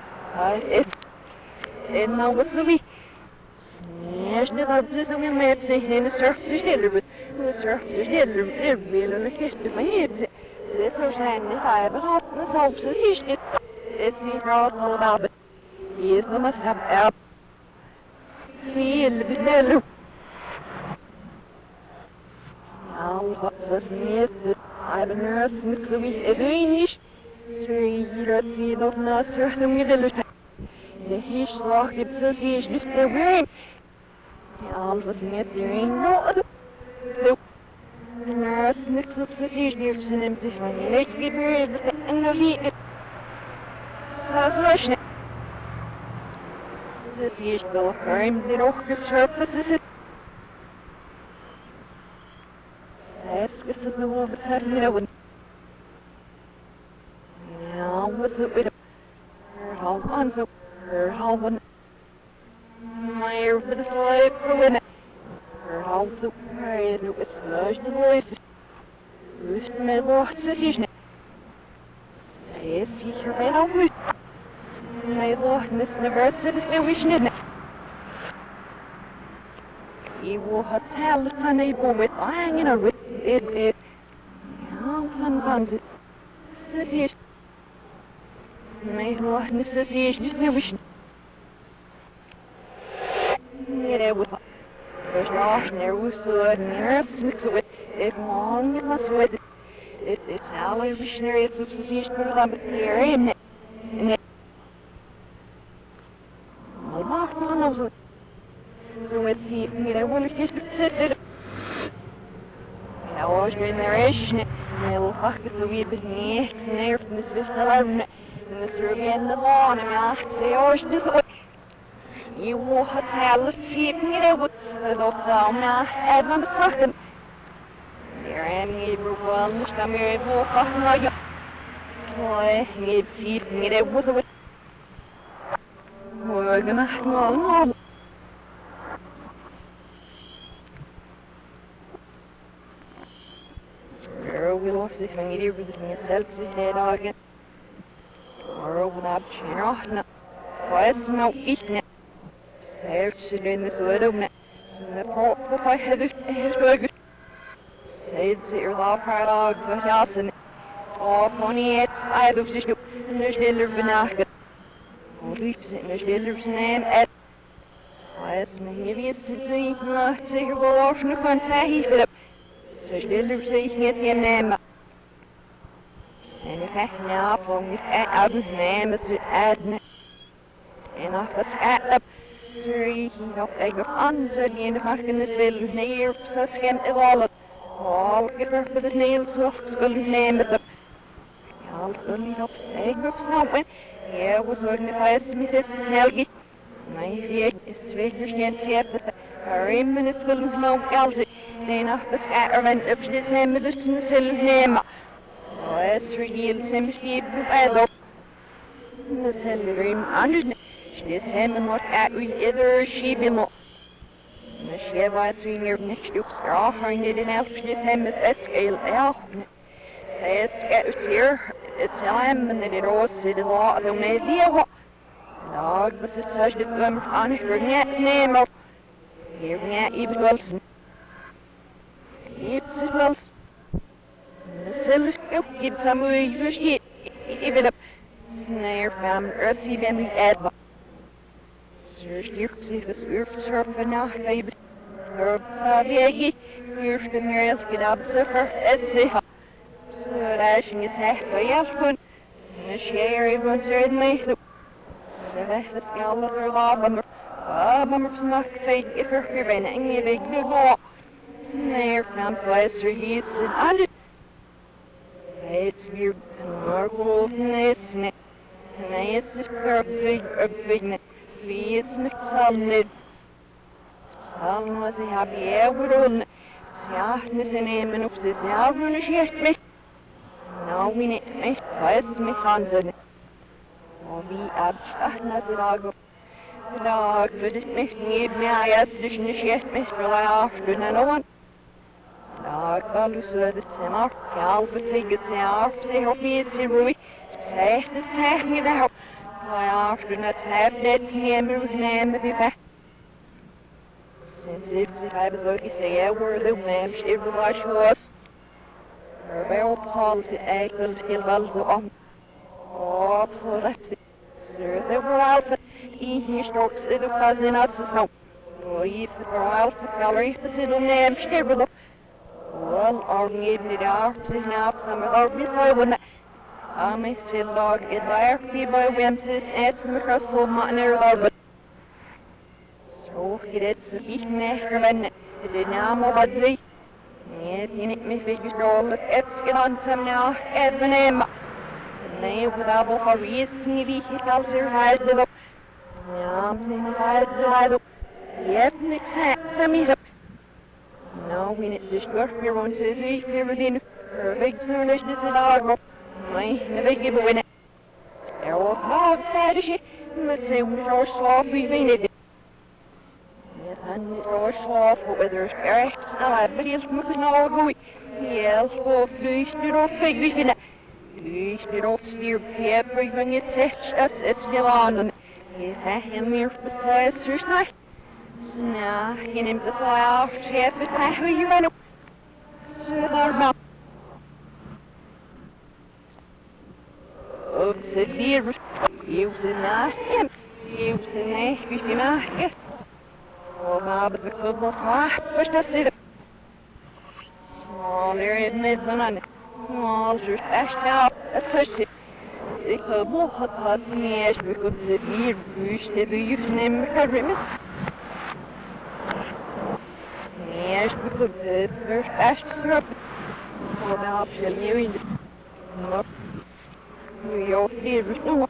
En nou wat zo wie? Ja, is net op de zo'n met zich in de surf te stellen. De surf te stellen, willen een kistje van hier. Dit zou zijn, dit hebben gehad, dat zou ze is dit. Het is niet groot van de abbe. Hier is nog maar stap op. Veel bestellen. Ja, wat was niet? Hebben er niet zo wie het is. Hier zie je nog naar terug de middelen. De hisslag is precies niet te weer. Ja, alles met erin nodig. Zo. En er is niks op precies niet te nemen. Het is maar niet gebeurd. En dan zie je. Dat is los. Het is wel geheim die nog geschreven is. Het is het nog wel betekenen. Ja, wat is het? Herhaal zo. Herhaal. Maar voor de sleep winnen. Herhaal zo. Hij doet het sluis de voice. Rust met wacht ze is niet. Hij is hier bij nou goed. Hij wacht met de verse de sneeuw niet. Hij wil het hele van een boom met hangen en wit. Ja, van het. Het is. Nee, wacht met de is niet sneeuw. Nee, wat? There's not near so near with it long it must with it's now a visionary association for the area and my boss knows so it's when it's just sit I was in there is will fuck the wee bit near from this alarm and the Serbian the lawn and I say oh this you will have to see what the sauna Edmund Parkin. There and he will not come here and walk off now. Why, he'd see it was a we're gonna no. Girl, we lost this one here with myself, this head again. Or open up, no. Why, it's no eating. There's in the good of it. The pot if I had his burger. Said your law hard dog for Johnson. Oh, funny it. I do just and there's Diller Benacket. Oh, leaves it in there's Diller's name at. Why, it's my heaviest to see. No, take your ball off from the contact. He said up. There's Diller's name name. And if I now from this out his name, it's Adna. And off the up. Three, nog even andere die in de marken is willen neer, zo schijnt het al het. Oh, ik heb er voor de heel zacht willen nemen. Ja, ik wil niet op eigen op snappen. Ja, we zorgen dat hij het met het snel gaat. Nee, zie is twee verschillende dat er 1 minuut willen snappen als ik. Nee, nog de schaar en op dit nemen, dus ze zullen nemen. Oh, het is reëel, ze misschien op dat zullen er iemand anders nemen. This him and look at either she be mo. The she was in your next to offering it in else this him is that scale out. It's here. It's time and it all said a lot of idea what. Dog was the such that I'm on her name of. Here we are even Wilson. It's Wilson. The telescope gives some way you shit. Even up. Snare from earthy then we add. Hier precies het uurverschap vannacht even verbiegen. Hier is de meer als gedaan zuffer en zeggen. Zodat je het echt bij jou kunt. En als je er even zit mee zo. De rest is allemaal verlaat. Maar vannacht weet ik er weer bijna en je weet nu wel. There comes Lester Heath and under. It's weird and Margot and it's the big Fees McSalmid. Salm was a happy hour on. Siachnis and Eamon up the now run a shift me. Now we need to make quiet me Hansen. Oh, we abstract as a dog. The dog, but it makes me I asked this in the shift me for after no one. Dog, well, you said the summer. Cal, but take it now. Say, hope me it's a ruby. Say, the saying it out. I after not have that hammer with name of the back. Since it's the type of look you say, I were the man, she ever watch was. Her barrel palms the ankles, he loves the arm. Oh, so that's it. Sir, they were alpha. Eating strokes, it was in us the snow. Oh, if the alpha gallery, the little name, she ever look. Well, our need it out to now, some of our beside one. I still dog is there, be by Wemses, and some across the mountain but so it is the beach master and it did now more buddy. Yes, in it, Miss Fisher's door, look, get on some now, Edmund Emma. And they with double for reason, he tells her eyes to look. Yeah, I'm saying eyes to lie up. Yes, Nick, some is up. No, we need to start your own city, everything. Perfect, so there's this dog. My, the big giveaway. There was no sad shit. Let's say we are slow, we need it. Yes, and it's our slow, but whether it's correct, but he's looking all going. Yes, well, please, you don't think we can. Please, you don't steer paper when you touch us, it's still on. Yes, I am here for the side, there's not. Nah, in him the fly off, chef, it's not who you run up. So, our mouth. Oh, the dear, you was not him. You was an ask, you not him. Oh, Bob, the club was hot, push that sit. Oh, there is nothing on it. Oh, there's dashed out, that's push it. The club was hot, yes, because the dear, wish to be using him for ribbons. Yes, because the first dashed syrup. Oh, Bob, shall you in the. Your dear, no.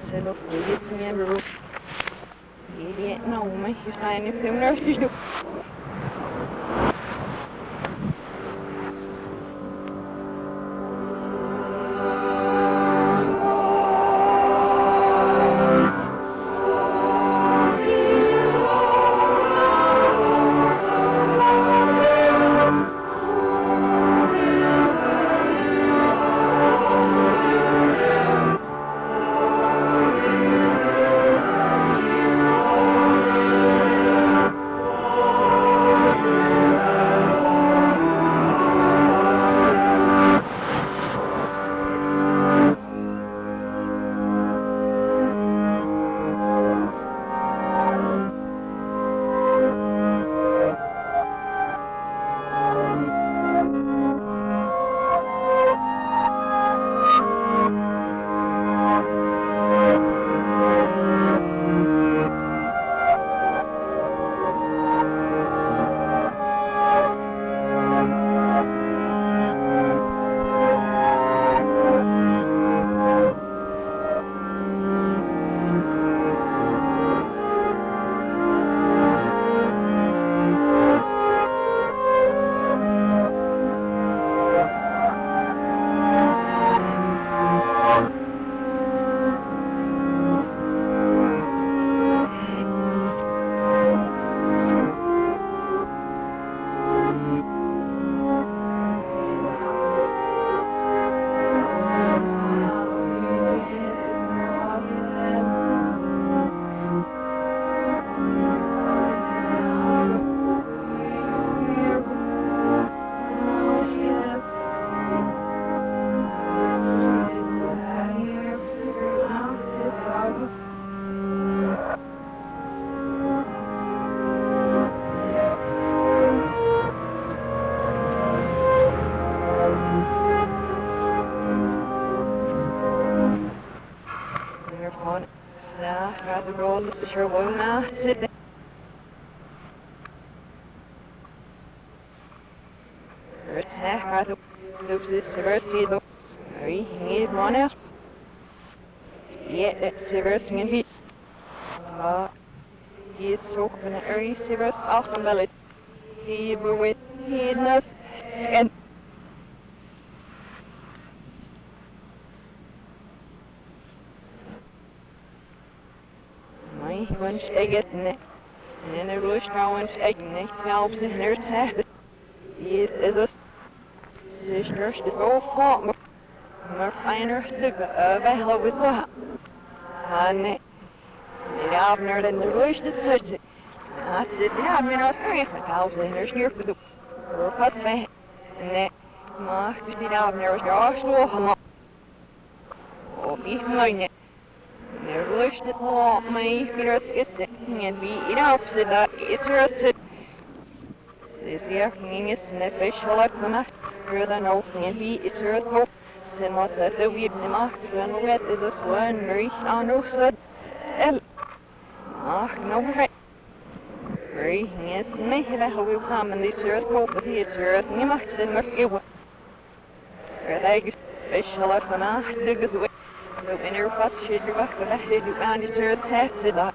said, "Look, we get me and roof." Idiot, no, me. You're saying if them nurses do. Sure will now. Sit down. Rather looks this diversity look. He need one else. Yet that diversity and he is so an area service often valid. He with he enough and once they get in it, and they're loose now once they helps in their task. Is a sister to go for more finer to battle with what? And they have near the loose to such it. I said, yeah, I'm not very house and there's here for the cut back. And that my city down there was your slow. Oh, be fine. Never wished it all my fears get and be enough so that it's rusted. This year, is an official like the master than old and he is her hope. Then what that the weed the master and wet is a swan, Marie Sano said, no, right. Marie, yes, me, that will come and this earth hope that he is earth, and you must send her give. They special like the master goes away. So in her first shade of back, but I said you found it her tested that.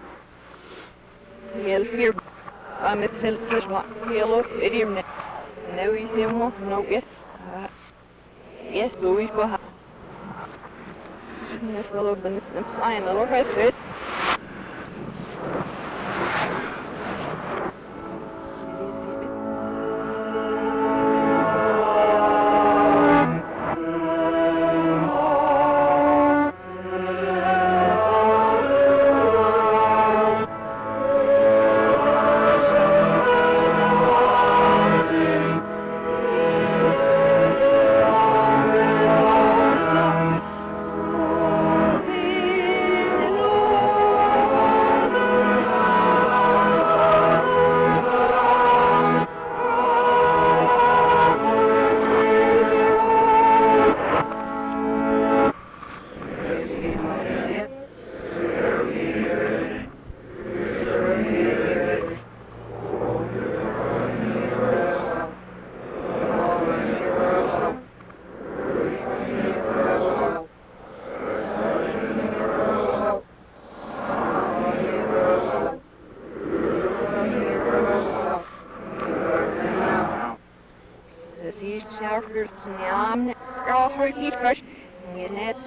He'll fear. I'm a selfish one. He'll look at him now. Now he's in one. No, yes. Yes, but we've got. This little bit of flying little red.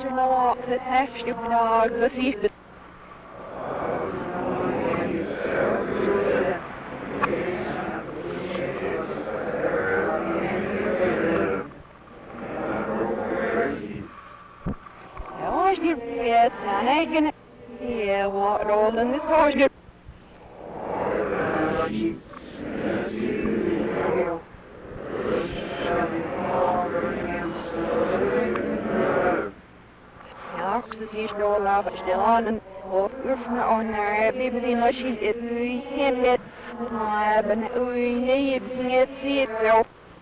er nog het hefje op dag beziet het. Ja, was die vet aan eigen. Ja, wat rollen is hoor. Dus hier door laten stellen of oefenen on naar bibelien als je het nu hebt maar ben nee het ziet wel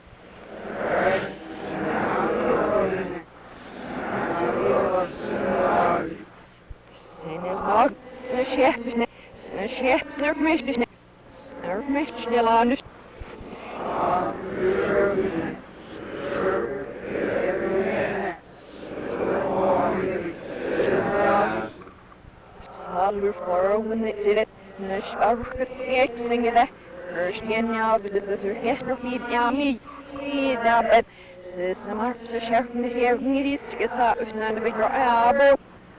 en het mag een chef er mist stil aan dus Hallo voor when it did it. Dus over het zingen dat. First in now, but the orchestra feed me. See that, but this is maar zo scherp in de heer niet iets gezegd is naar de big abo.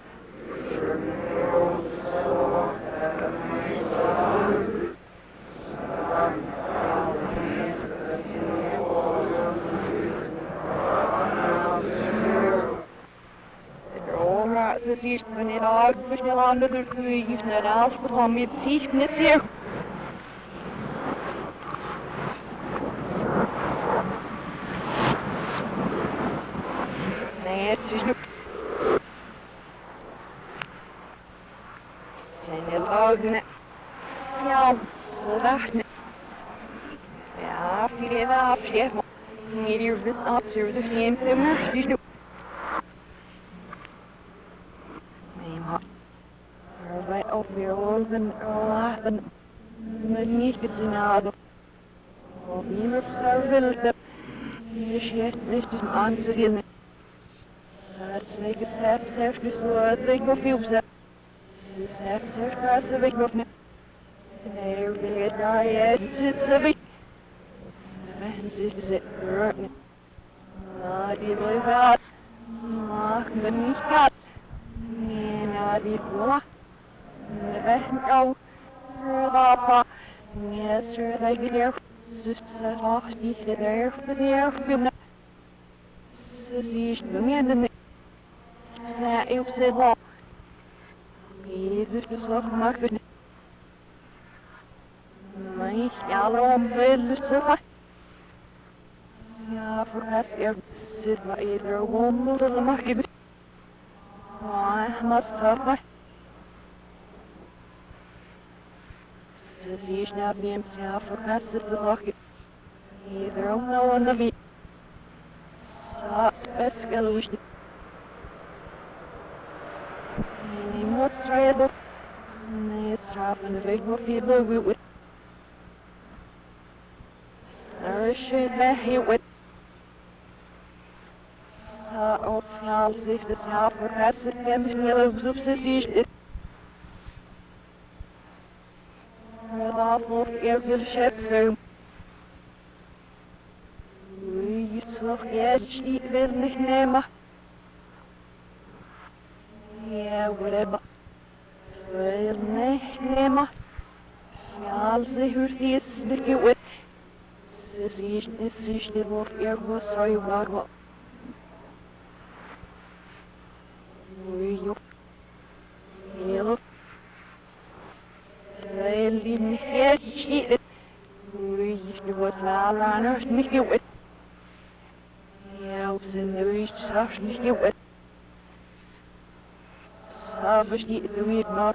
Het is wanneer ik versnel aan de deur is naar de afstand met zich net hier. Nee, het is nog. En de lagen. Ja, lachen. Ja, vier afschrijf. Niet hier wist afschrijven de geen timmer. Dus nog. Wij overwogen laten me niet gezien hadden. Of niemand zou willen dat je schrift is dus aan te zien. Het zeker heeft dus wat ik nog veel zeg. Dus heeft wat ik nog niet. Nee, wil je daar je zitten weet. En ze zit er niet. Nou, die wil wel. Mag me niet gaat. Nee, nou, die wil. Oh, papa. Yes, sir, I get there. Just off, die zit er voor de erfgoed. Ze is bemiddeld. Ja, ik zit wel. Jezus, de slag maakt het. Maar ik ga erom willen zeggen. Ja, voor het eerst zit maar ieder wonder, mag je het. Maar, maar stop. Zie je snel bij hemzelf vergast te lachen. Ieder om nou aan de wiet. Zo, best geluid. En je moet strijden. Nee, het straffen de weg nog niet bewoed. Er is shit weg hier wit. Zo, op snel zich de snel vergast te hebben. Snel op zoek te zien. Of every shepherd. Je toch jetzt niet wil niet nemen. Ja, whatever. Wil niet nemen. Ja, ze hoort die is niet gewit. Ze is de woord ergens zou je wagen. Oei, heel. Weil die nicht fertig steht. Ich was Lalaners nicht gewusst. Ja, sind ich schaff's nicht gewusst. Aber steht so wie noch.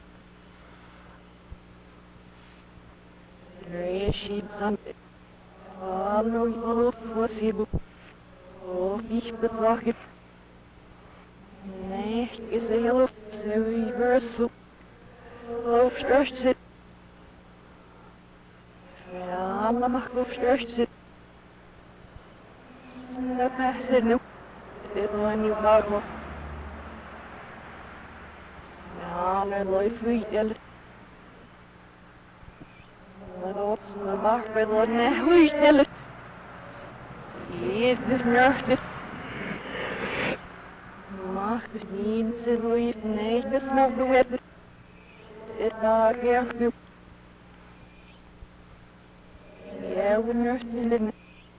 Der schiebt an. Hallo, ich will was hier. Oh, ich betrage. Nee, ich sehe Luft, so wie Würsel. Auf Strösch sit. Ja, maar mag ik op stress zitten? Dat is het nu. Dit is een nieuw bouwman. Ja, maar leuk vrienden. Maar dat is een wacht bij dat net goed stellen. Jezus, nergens. Mag dus niet zo lief, nee, dat is nog de wet. Is daar echt nu. Ja, we nuchten.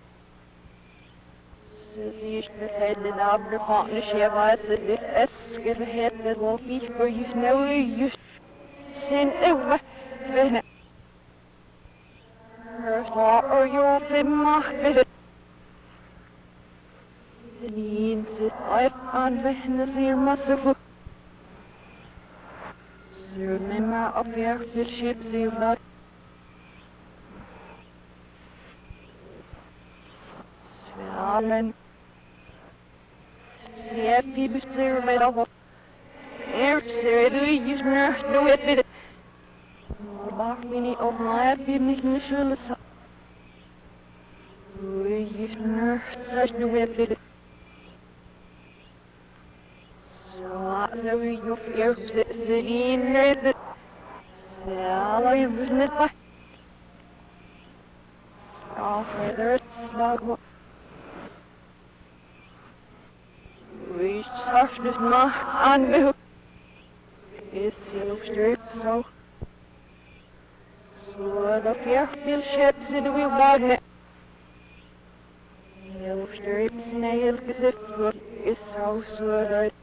Ze is beheaded op de partnership as it is geheaded will be for you know you send over when her thought or your macht the needs it life on the zeer massive remember of your ship zeer not Amen. Ja, die besturen mij nog op. Eerst doe je je smurf, doe het weer. Wacht me niet op, maar heb je niet in de zullen staan. Doe je smurf, dus doe het weer. Zo, zo je op eerst zitten in het. Ja, laat je dus net bij. Ja, verder is het slag. We start dus maar aan de is heel sterk zo. Zo dat je veel schep zitten we bij. Heel sterk snel gezicht wordt is zo dat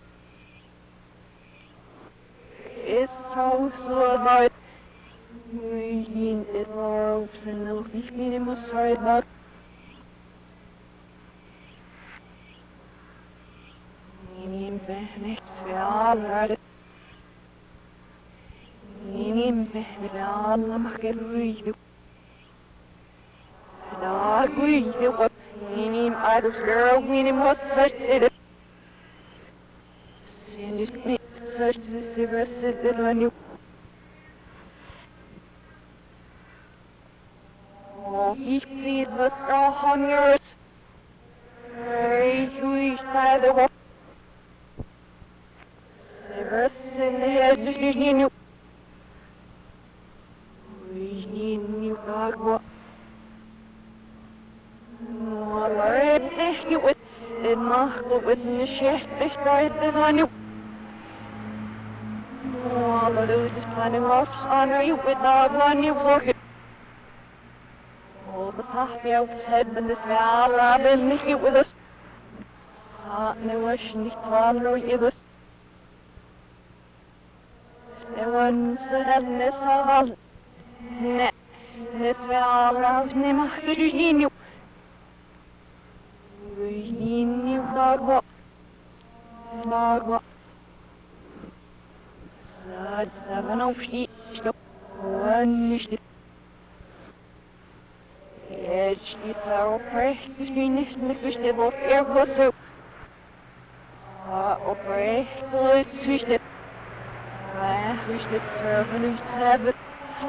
is zo dat we zien het maar op zijn nog niet meer zo dat Neem niet veranderen. Neem veranderen, mag ik ruiken. Daar ruiken wat. Neem uit de sleur, neem wat zit. Zijn dus niet zoals de verse van jou. Oh, ik zie wat er aan je is. Hey, hoe is dat de wat? Never send the head to see you. We need you, God. What? Alright, you with it, Marco, with the chest, this guy is on you. All of those is planning loss honor you with dog on you, look it. All the coffee outside, but this guy, Robin, you with us. No, I shouldn't follow you this. One said this all net this all around me my you you dog what sad 7 of sheet stop one is edge it's our press between this and the air was so opera switch I wish that servant had it.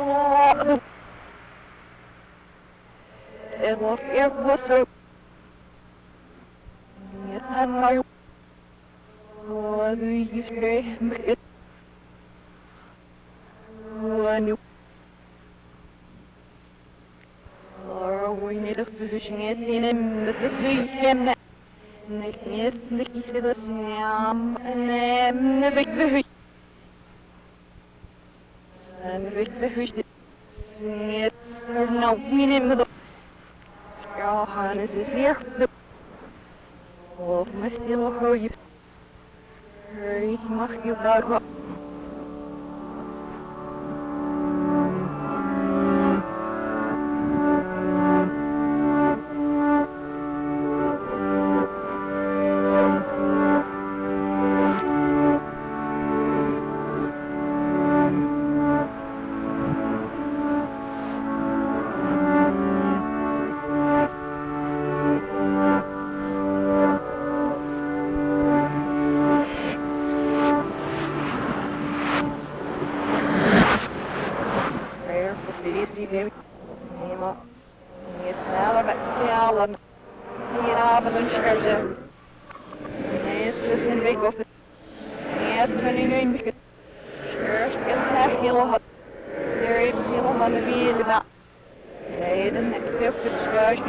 It was air was so. Yes, I know. Oh, do you stay? Oh, no. Or we need a physician in him, but the physician. Yes, Nicky said the same, and the big. En weet je hoe het niet er nou in de ja gaan het is hier de of me stil hoor je mag je daar wat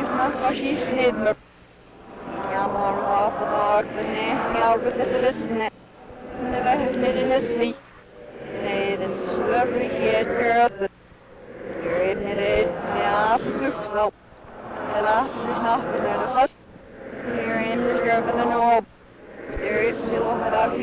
Ja, maar half de dag, nee, ja, we zitten dus net.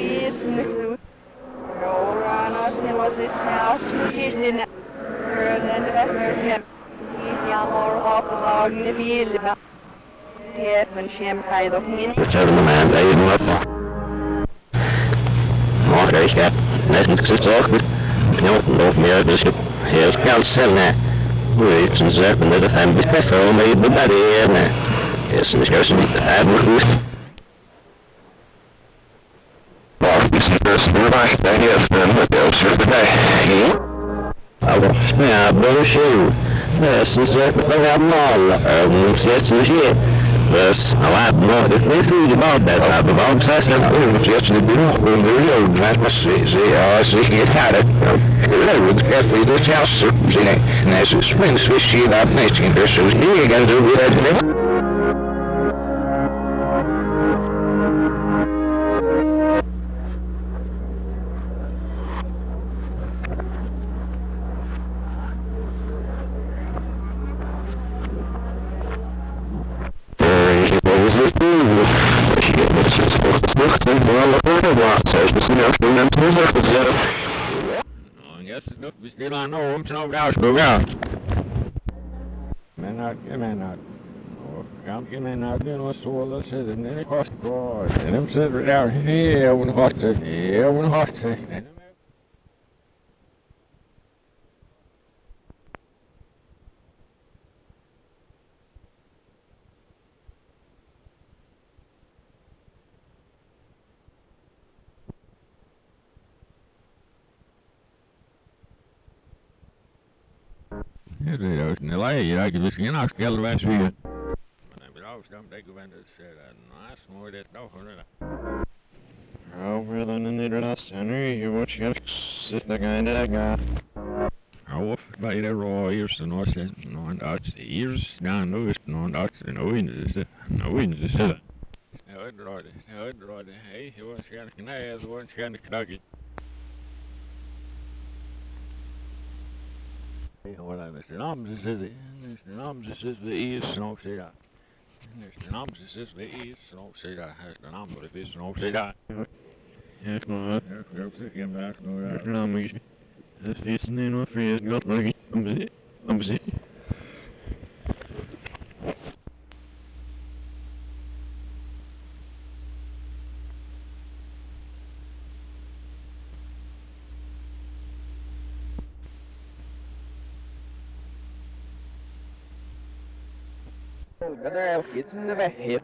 It's in the head.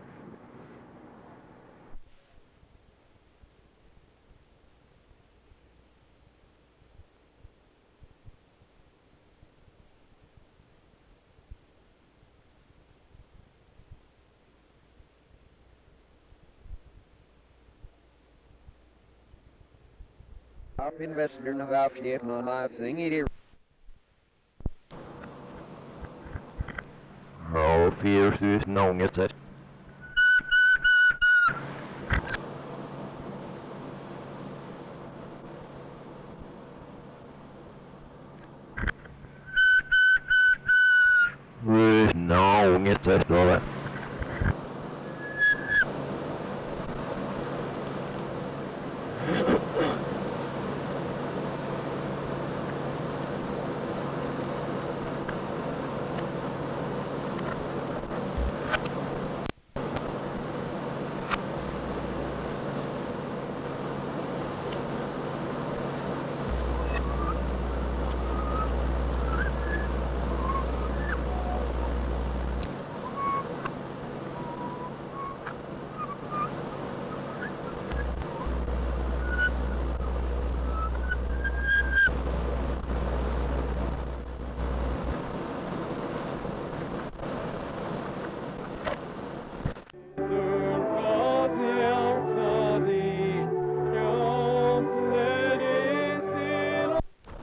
I've invested in a valve yet, no live thing here. Oh, fears is known as it. Known as it, all that.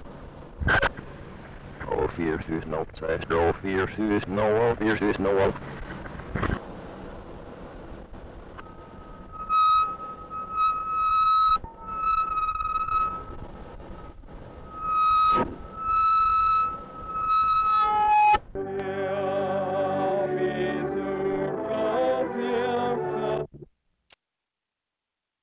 Fears is no test, all fears is no